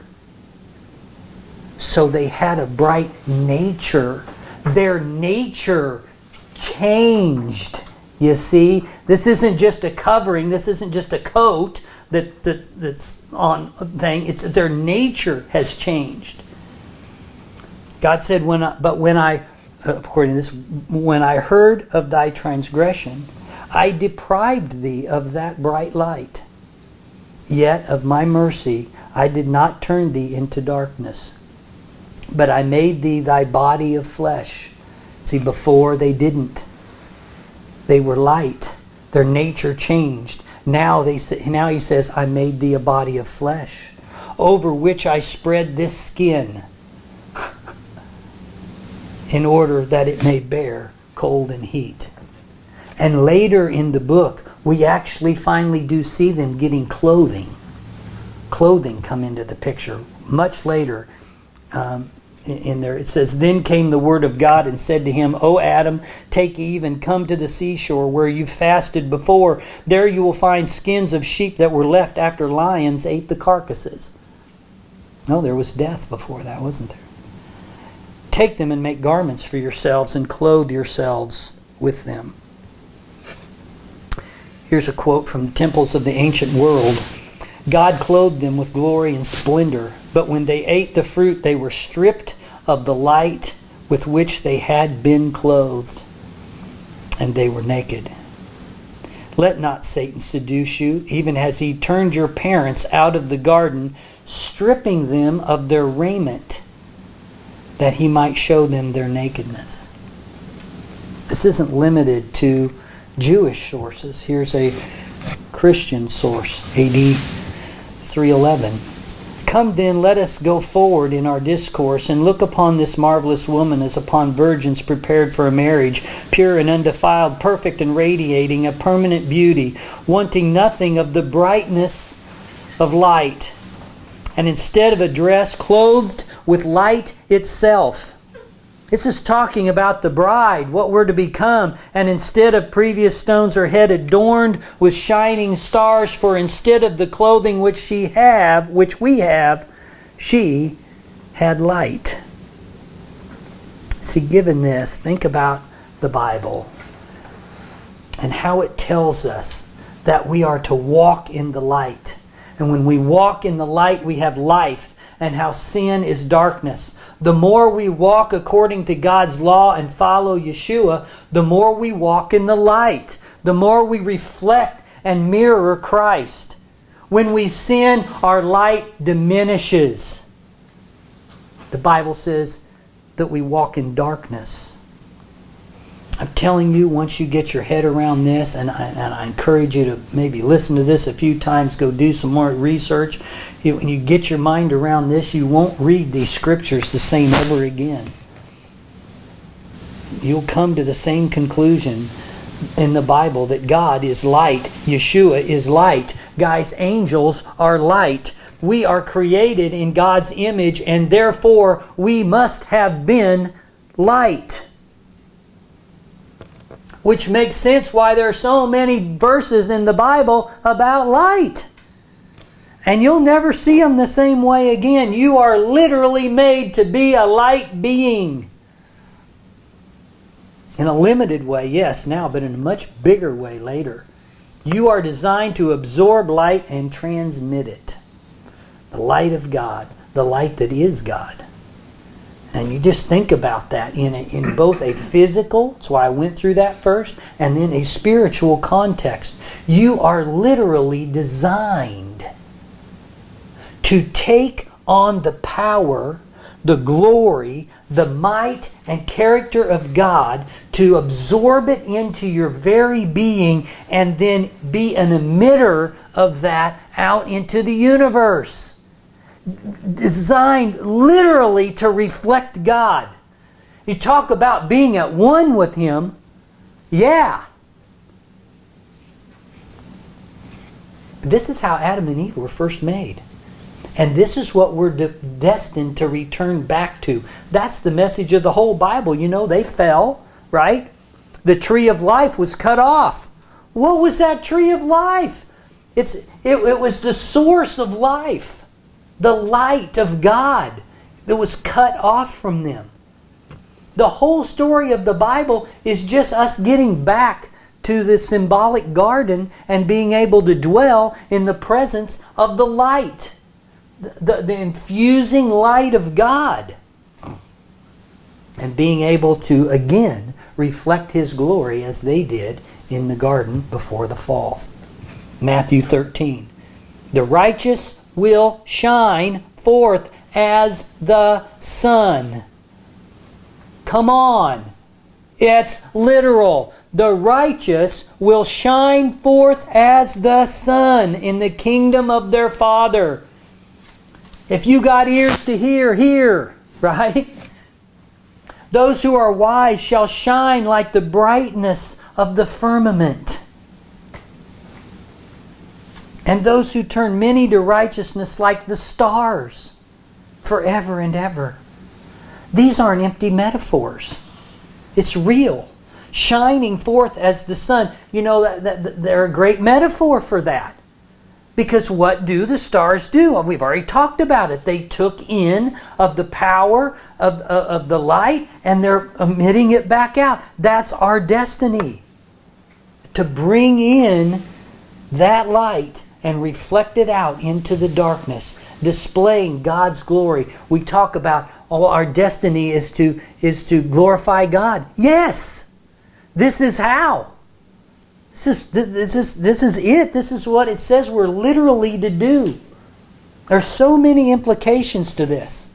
S1: So they had a bright nature. Their nature changed. You see, this isn't just a covering. This isn't just a coat that's on a thing. It's their nature has changed. God said, according to this, when I heard of thy transgression, I deprived thee of that bright light. Yet of my mercy I did not turn thee into darkness, but I made thee thy body of flesh. See, before they didn't. They were light. Their nature changed. Now he says, I made thee a body of flesh, over which I spread this skin, in order that it may bear cold and heat. And later in the book, we actually finally do see them getting clothing. Clothing come into the picture. Much later in there, it says, Then came the word of God and said to him, O Adam, take Eve and come to the seashore where you fasted before. There you will find skins of sheep that were left after lions ate the carcasses. No, there was death before that, wasn't there? Take them and make garments for yourselves and clothe yourselves with them. Here's a quote from the temples of the ancient world. God clothed them with glory and splendor, but when they ate the fruit, they were stripped of the light with which they had been clothed, and they were naked. Let not Satan seduce you, even as he turned your parents out of the garden, stripping them of their raiment, that he might show them their nakedness. This isn't limited to Jewish sources. Here's a Christian source, AD 311. Come then, let us go forward in our discourse and look upon this marvelous woman as upon virgins prepared for a marriage, pure and undefiled, perfect and radiating, a permanent beauty, wanting nothing of the brightness of light, and instead of a dress, clothed with light itself. This is talking about the bride, what we're to become. And instead of previous stones, her head adorned with shining stars, for instead of the clothing which we have, she had light. See, given this, think about the Bible and how it tells us that we are to walk in the light. And when we walk in the light, we have life, and how sin is darkness. The more we walk according to God's law and follow Yeshua, the more we walk in the light. The more we reflect and mirror Christ. When we sin, our light diminishes. The Bible says that we walk in darkness. I'm telling you, once you get your head around this, and I encourage you to maybe listen to this a few times, go do some more research. When you get your mind around this, you won't read these scriptures the same ever again. You'll come to the same conclusion in the Bible that God is light, Yeshua is light. Guys, angels are light. We are created in God's image, and therefore we must have been light. Which makes sense why there are so many verses in the Bible about light. And you'll never see them the same way again. You are literally made to be a light being. In a limited way, yes, now, but in a much bigger way later. You are designed to absorb light and transmit it. The light of God, the light that is God. And you just think about that in both a physical, that's why I went through that first, and then a spiritual context. You are literally designed to take on the power, the glory, the might, and character of God, to absorb it into your very being, and then be an emitter of that out into the universe. Designed literally to reflect God. You talk about being at one with Him. Yeah. This is how Adam and Eve were first made. And this is what we're destined to return back to. That's the message of the whole Bible. You know, they fell, right? The tree of life was cut off. What was that tree of life? It was the source of life. The light of God that was cut off from them. The whole story of the Bible is just us getting back to the symbolic garden and being able to dwell in the presence of the light. The infusing light of God. And being able to again reflect His glory as they did in the garden before the fall. Matthew 13. The righteous will shine forth as the sun. Come on. It's literal. The righteous will shine forth as the sun in the kingdom of their Father. If you got ears to hear, hear. Right? Those who are wise shall shine like the brightness of the firmament. And those who turn many to righteousness like the stars forever and ever. These aren't empty metaphors. It's real. Shining forth as the sun. You know, they're a great metaphor for that. Because what do the stars do? We've already talked about it. They took in of the power of the light and they're emitting it back out. That's our destiny. To bring in that light and reflect it out into the darkness, displaying God's glory. We talk about our destiny is to glorify God. Yes, this is how. This is it. This is what it says we're literally to do. There's so many implications to this.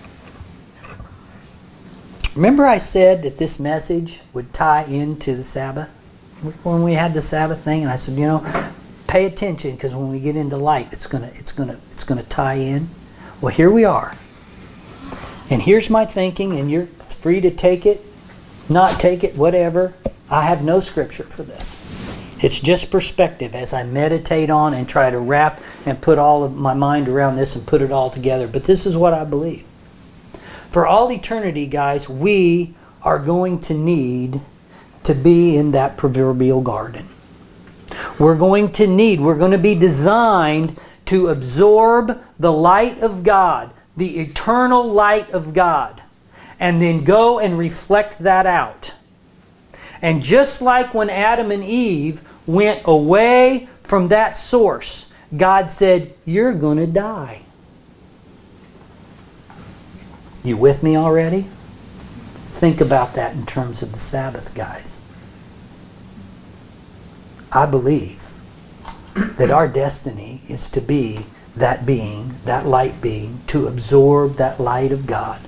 S1: Remember I said that this message would tie into the Sabbath? When we had the Sabbath thing, and I said, pay attention, because when we get into light, it's gonna tie in. Well, here we are. And here's my thinking, and you're free to take it, not take it, whatever. I have no scripture for this. It's just perspective as I meditate on and try to wrap and put all of my mind around this and put it all together. But this is what I believe. For all eternity, guys, we are going to need to be in that proverbial garden. We're going to be designed to absorb the light of God, the eternal light of God, and then go and reflect that out. And just like when Adam and Eve went away from that source, God said, you're going to die. You with me already? Think about that in terms of the Sabbath, guys. I believe that our destiny is to be that being, that light being, to absorb that light of God.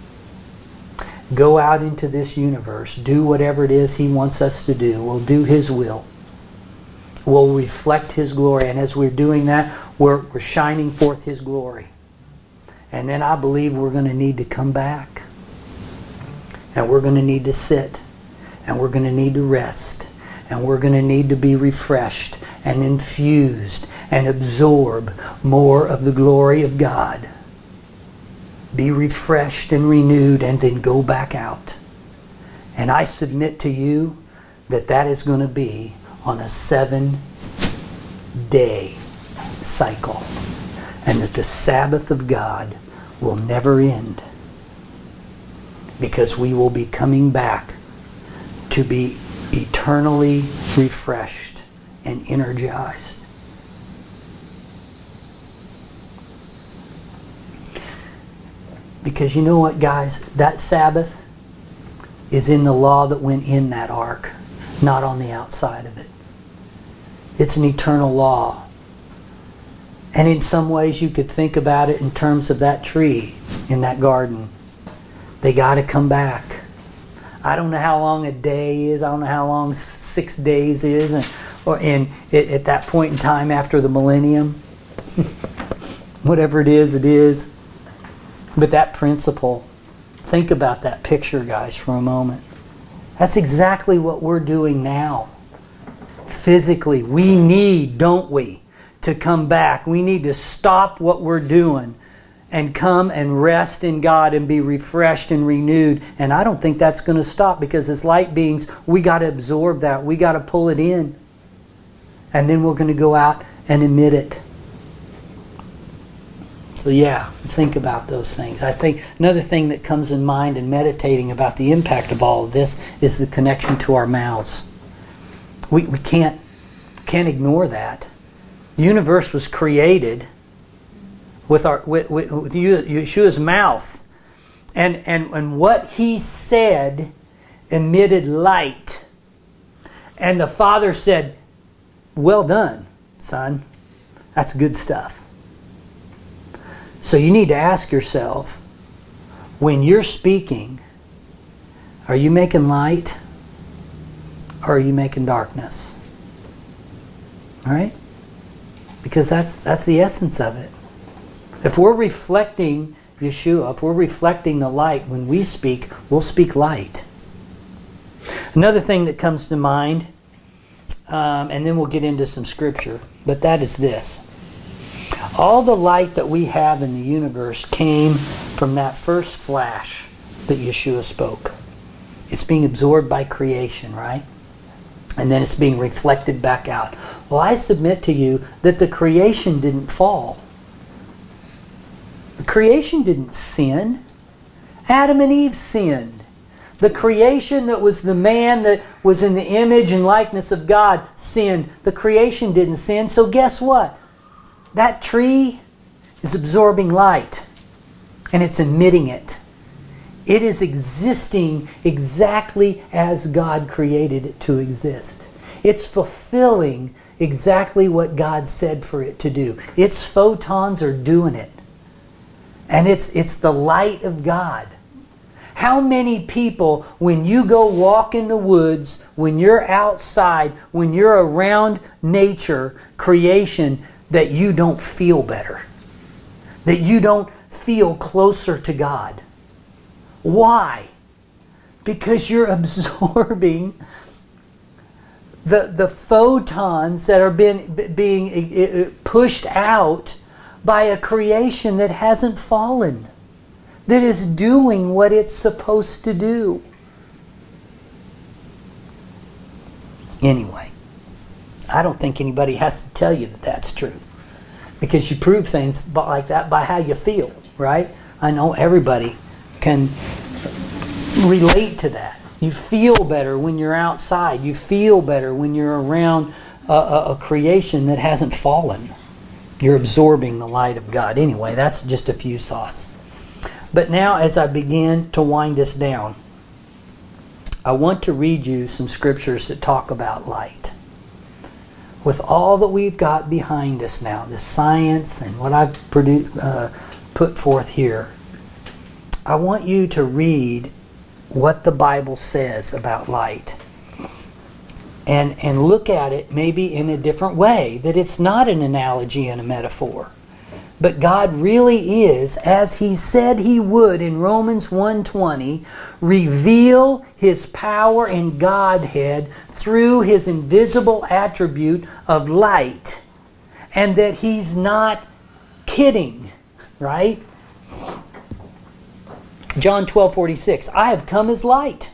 S1: Go out into this universe, do whatever it is He wants us to do. We'll do His will. We'll reflect His glory. And as we're doing that, we're shining forth His glory. And then I believe we're going to need to come back. And we're going to need to sit. And we're going to need to rest. And we're going to need to be refreshed and infused and absorb more of the glory of God. Be refreshed and renewed and then go back out. And I submit to you that that is going to be on a 7-day cycle. And that the Sabbath of God will never end. Because we will be coming back to be eternally refreshed and energized. Because you know what, guys? That Sabbath is in the law that went in that ark, not on the outside of it. It's an eternal law. And in some ways you could think about it in terms of that tree in that garden. They got to come back. I don't know how long a day is. I don't know how long 6 days is. At that point in time after the millennium. Whatever it is, it is. But that principle, think about that picture, guys, for a moment. That's exactly what we're doing now. Physically, we need, don't we, to come back. We need to stop what we're doing and come and rest in God and be refreshed and renewed. And I don't think that's going to stop, because as light beings, we got to absorb that. We got to pull it in. And then we're going to go out and emit it. So yeah, think about those things. I think another thing that comes in mind in meditating about the impact of all of this is the connection to our mouths. We can't ignore that. The universe was created with Yeshua's mouth. And what he said emitted light. And the Father said, "Well done, son. That's good stuff." So you need to ask yourself, when you're speaking, are you making light or are you making darkness? All right? Because that's the essence of it. If we're reflecting Yeshua, if we're reflecting the light when we speak, we'll speak light. Another thing that comes to mind, and then we'll get into some scripture, but that is this. All the light that we have in the universe came from that first flash that Yeshua spoke. It's being absorbed by creation, right? And then it's being reflected back out. Well, I submit to you that the creation didn't fall. The creation didn't sin. Adam and Eve sinned. The creation that was the man that was in the image and likeness of God sinned. The creation didn't sin. So guess what? That tree is absorbing light and it's emitting it. It is existing exactly as God created it to exist. It's fulfilling exactly what God said for it to do. Its photons are doing it. And it's the light of God. How many people, when you go walk in the woods, when you're outside, when you're around nature, creation, that you don't feel better? That you don't feel closer to God? Why? Because you're absorbing the photons that are being pushed out by a creation that hasn't fallen, that is doing what it's supposed to do. Anyway, I don't think anybody has to tell you that that's true, because you prove things like that by how you feel, right? I know everybody can relate to that. You feel better when you're outside. You feel better when you're around a creation that hasn't fallen. You're absorbing the light of God. Anyway, that's just a few thoughts. But now, as I begin to wind this down, I want to read you some scriptures that talk about light. With all that we've got behind us now, the science and what I've put forth here, I want you to read what the Bible says about light. And look at it maybe in a different way, that it's not an analogy and a metaphor. But God really is, as He said He would in Romans 1:20, reveal His power and Godhead through His invisible attribute of light. And that He's not kidding, right? John 12:46, I have come as light.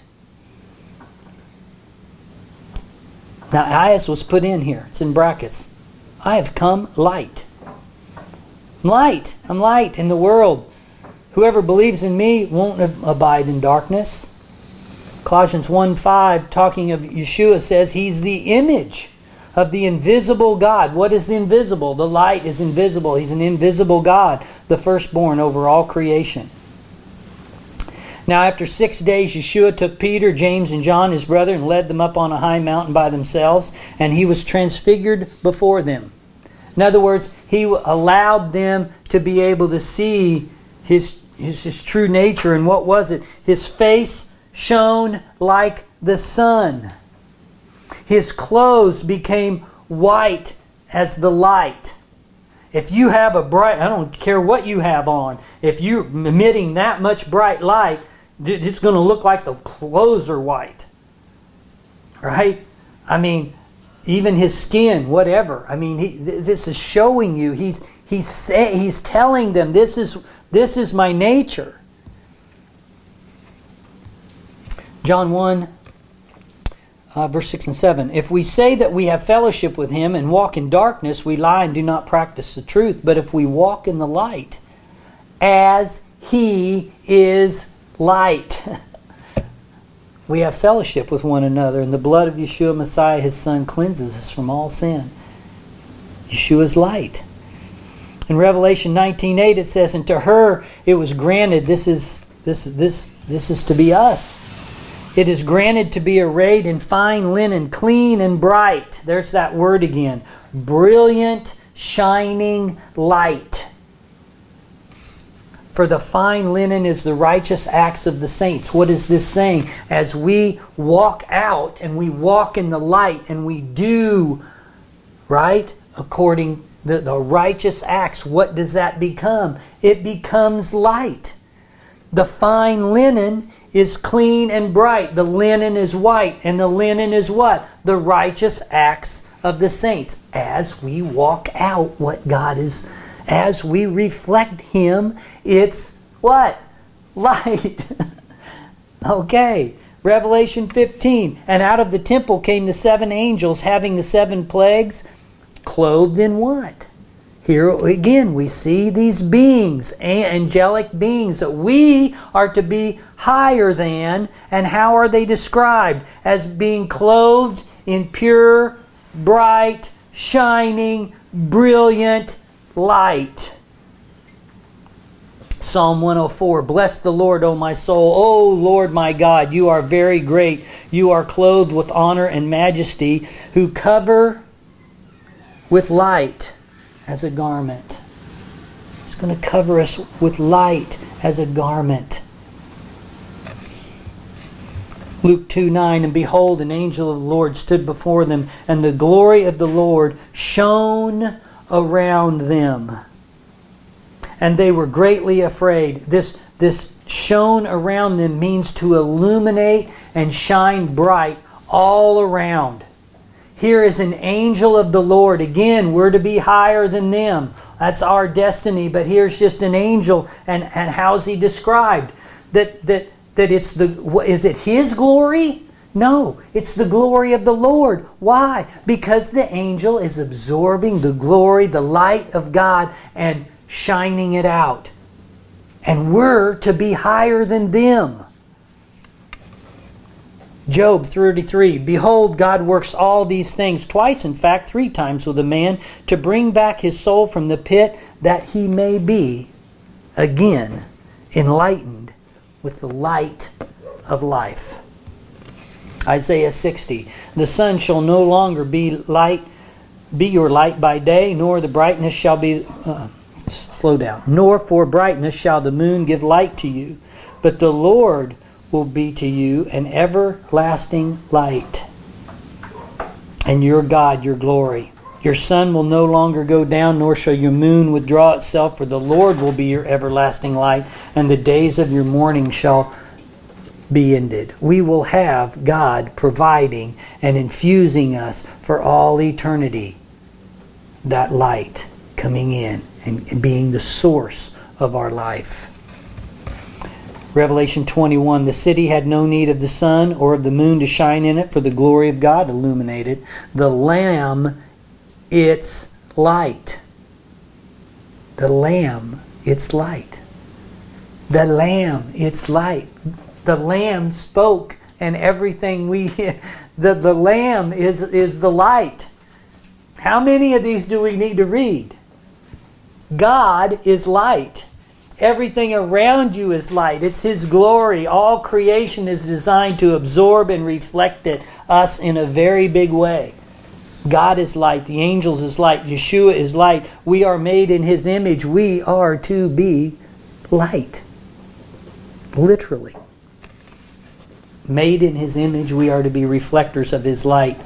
S1: Now, Ias was put in here. It's in brackets. I have come light. Light. I'm light in the world. Whoever believes in me won't abide in darkness. Colossians 1:5, talking of Yeshua, says He's the image of the invisible God. What is the invisible? The light is invisible. He's an invisible God, the firstborn over all creation. Now after 6 days, Yeshua took Peter, James, and John, his brother, and led them up on a high mountain by themselves, and He was transfigured before them. In other words, He allowed them to be able to see His true nature. And what was it? His face shone like the sun. His clothes became white as the light. If you have a bright, I don't care what you have on, if you're emitting that much bright light, it's going to look like the clothes are white. Right? I mean, even His skin, whatever. I mean, this is showing you. He's telling them, this is my nature. John 1, verse 6 and 7. If we say that we have fellowship with him and walk in darkness, we lie and do not practice the truth. But if we walk in the light, as he is light, we have fellowship with one another, and the blood of Yeshua Messiah, his Son, cleanses us from all sin. Yeshua's light. In Revelation 19:8 it says, and to her it was granted, this is to be us. It is granted to be arrayed in fine linen, clean and bright. There's that word again. Brilliant, shining light. For the fine linen is the righteous acts of the saints. What is this saying? As we walk out and we walk in the light and we do, right, according to the righteous acts, what does that become? It becomes light. The fine linen is clean and bright. The linen is white. And the linen is what? The righteous acts of the saints. As we walk out what God is, as we reflect Him, it's what? Light. Okay. Revelation 15. And out of the temple came the 7 angels having the 7 plagues, clothed in what? Here again we see these beings, angelic beings that we are to be higher than. And how are they described? As being clothed in pure, bright, shining, brilliant light. Psalm 104, bless the Lord, O my soul. O Lord my God, you are very great. You are clothed with honor and majesty, who cover with light as a garment. He's going to cover us with light as a garment. Luke 2:9, and behold, an angel of the Lord stood before them, and the glory of the Lord shone around them. And they were greatly afraid. This shone around them means to illuminate and shine bright all around. Here is an angel of the Lord. Again, we're to be higher than them. That's our destiny. But here's just an angel. And how's he described? That it's is it his glory? No, it's the glory of the Lord. Why? Because the angel is absorbing the glory, the light of God, and shining it out. And we're to be higher than them. Job 33, behold, God works all these things, twice, in fact, 3 times with a man, to bring back his soul from the pit, that he may be again enlightened with the light of life. Isaiah 60, the sun shall no longer be your light by day, nor the brightness shall be, nor for brightness shall the moon give light to you, but the Lord will be to you an everlasting light, and your God your glory. Your sun will no longer go down, nor shall your moon withdraw itself, for the Lord will be your everlasting light, and the days of your mourning shall be ended. We will have God providing and infusing us for all eternity, that light coming in and being the source of our life. Revelation 21, the city had no need of the sun or of the moon to shine in it, for the glory of God illuminated. The Lamb, its light. The Lamb, its light. The Lamb, its light. The Lamb spoke, and everything the Lamb is the light. How many of these do we need to read? God is light. Everything around you is light. It's His glory. All creation is designed to absorb and reflect us in a very big way. God is light. The angels is light. Yeshua is light. We are made in His image. We are to be light. Literally. Made in His image, we are to be reflectors of His light.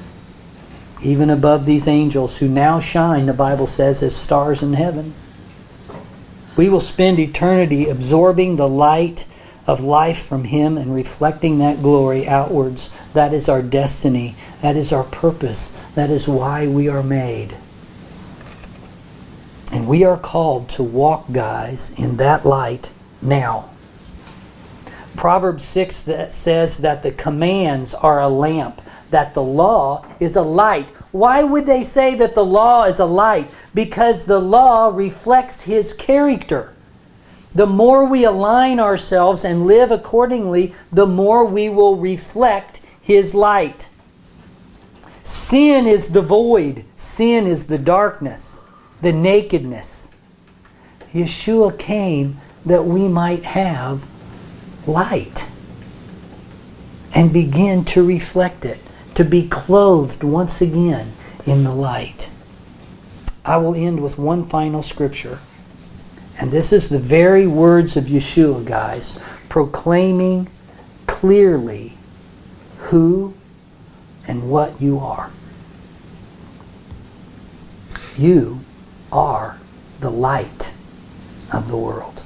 S1: Even above these angels who now shine, the Bible says, as stars in heaven. We will spend eternity absorbing the light of life from Him and reflecting that glory outwards. That is our destiny. That is our purpose. That is why we are made. And we are called to walk, guys, in that light now. Proverbs 6 that says that the commands are a lamp, that the law is a light. Why would they say that the law is a light? Because the law reflects His character. The more we align ourselves and live accordingly, the more we will reflect His light. Sin is the void. Sin is the darkness, the nakedness. Yeshua came that we might have light and begin to reflect it, to be clothed once again in the light. I will end with one final scripture. And this is the very words of Yeshua, guys, proclaiming clearly who and what you are. You are the light of the world.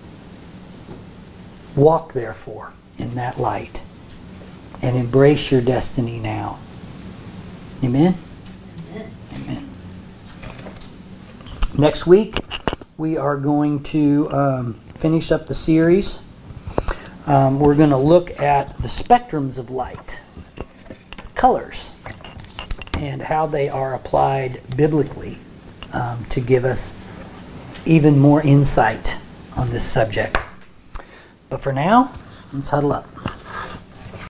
S1: Walk, therefore, in that light and embrace your destiny now. Amen?
S4: Amen.
S1: Amen. Next week, we are going to finish up the series. We're going to look at the spectrums of light, colors, and how they are applied biblically to give us even more insight on this subject. But for now, let's huddle up.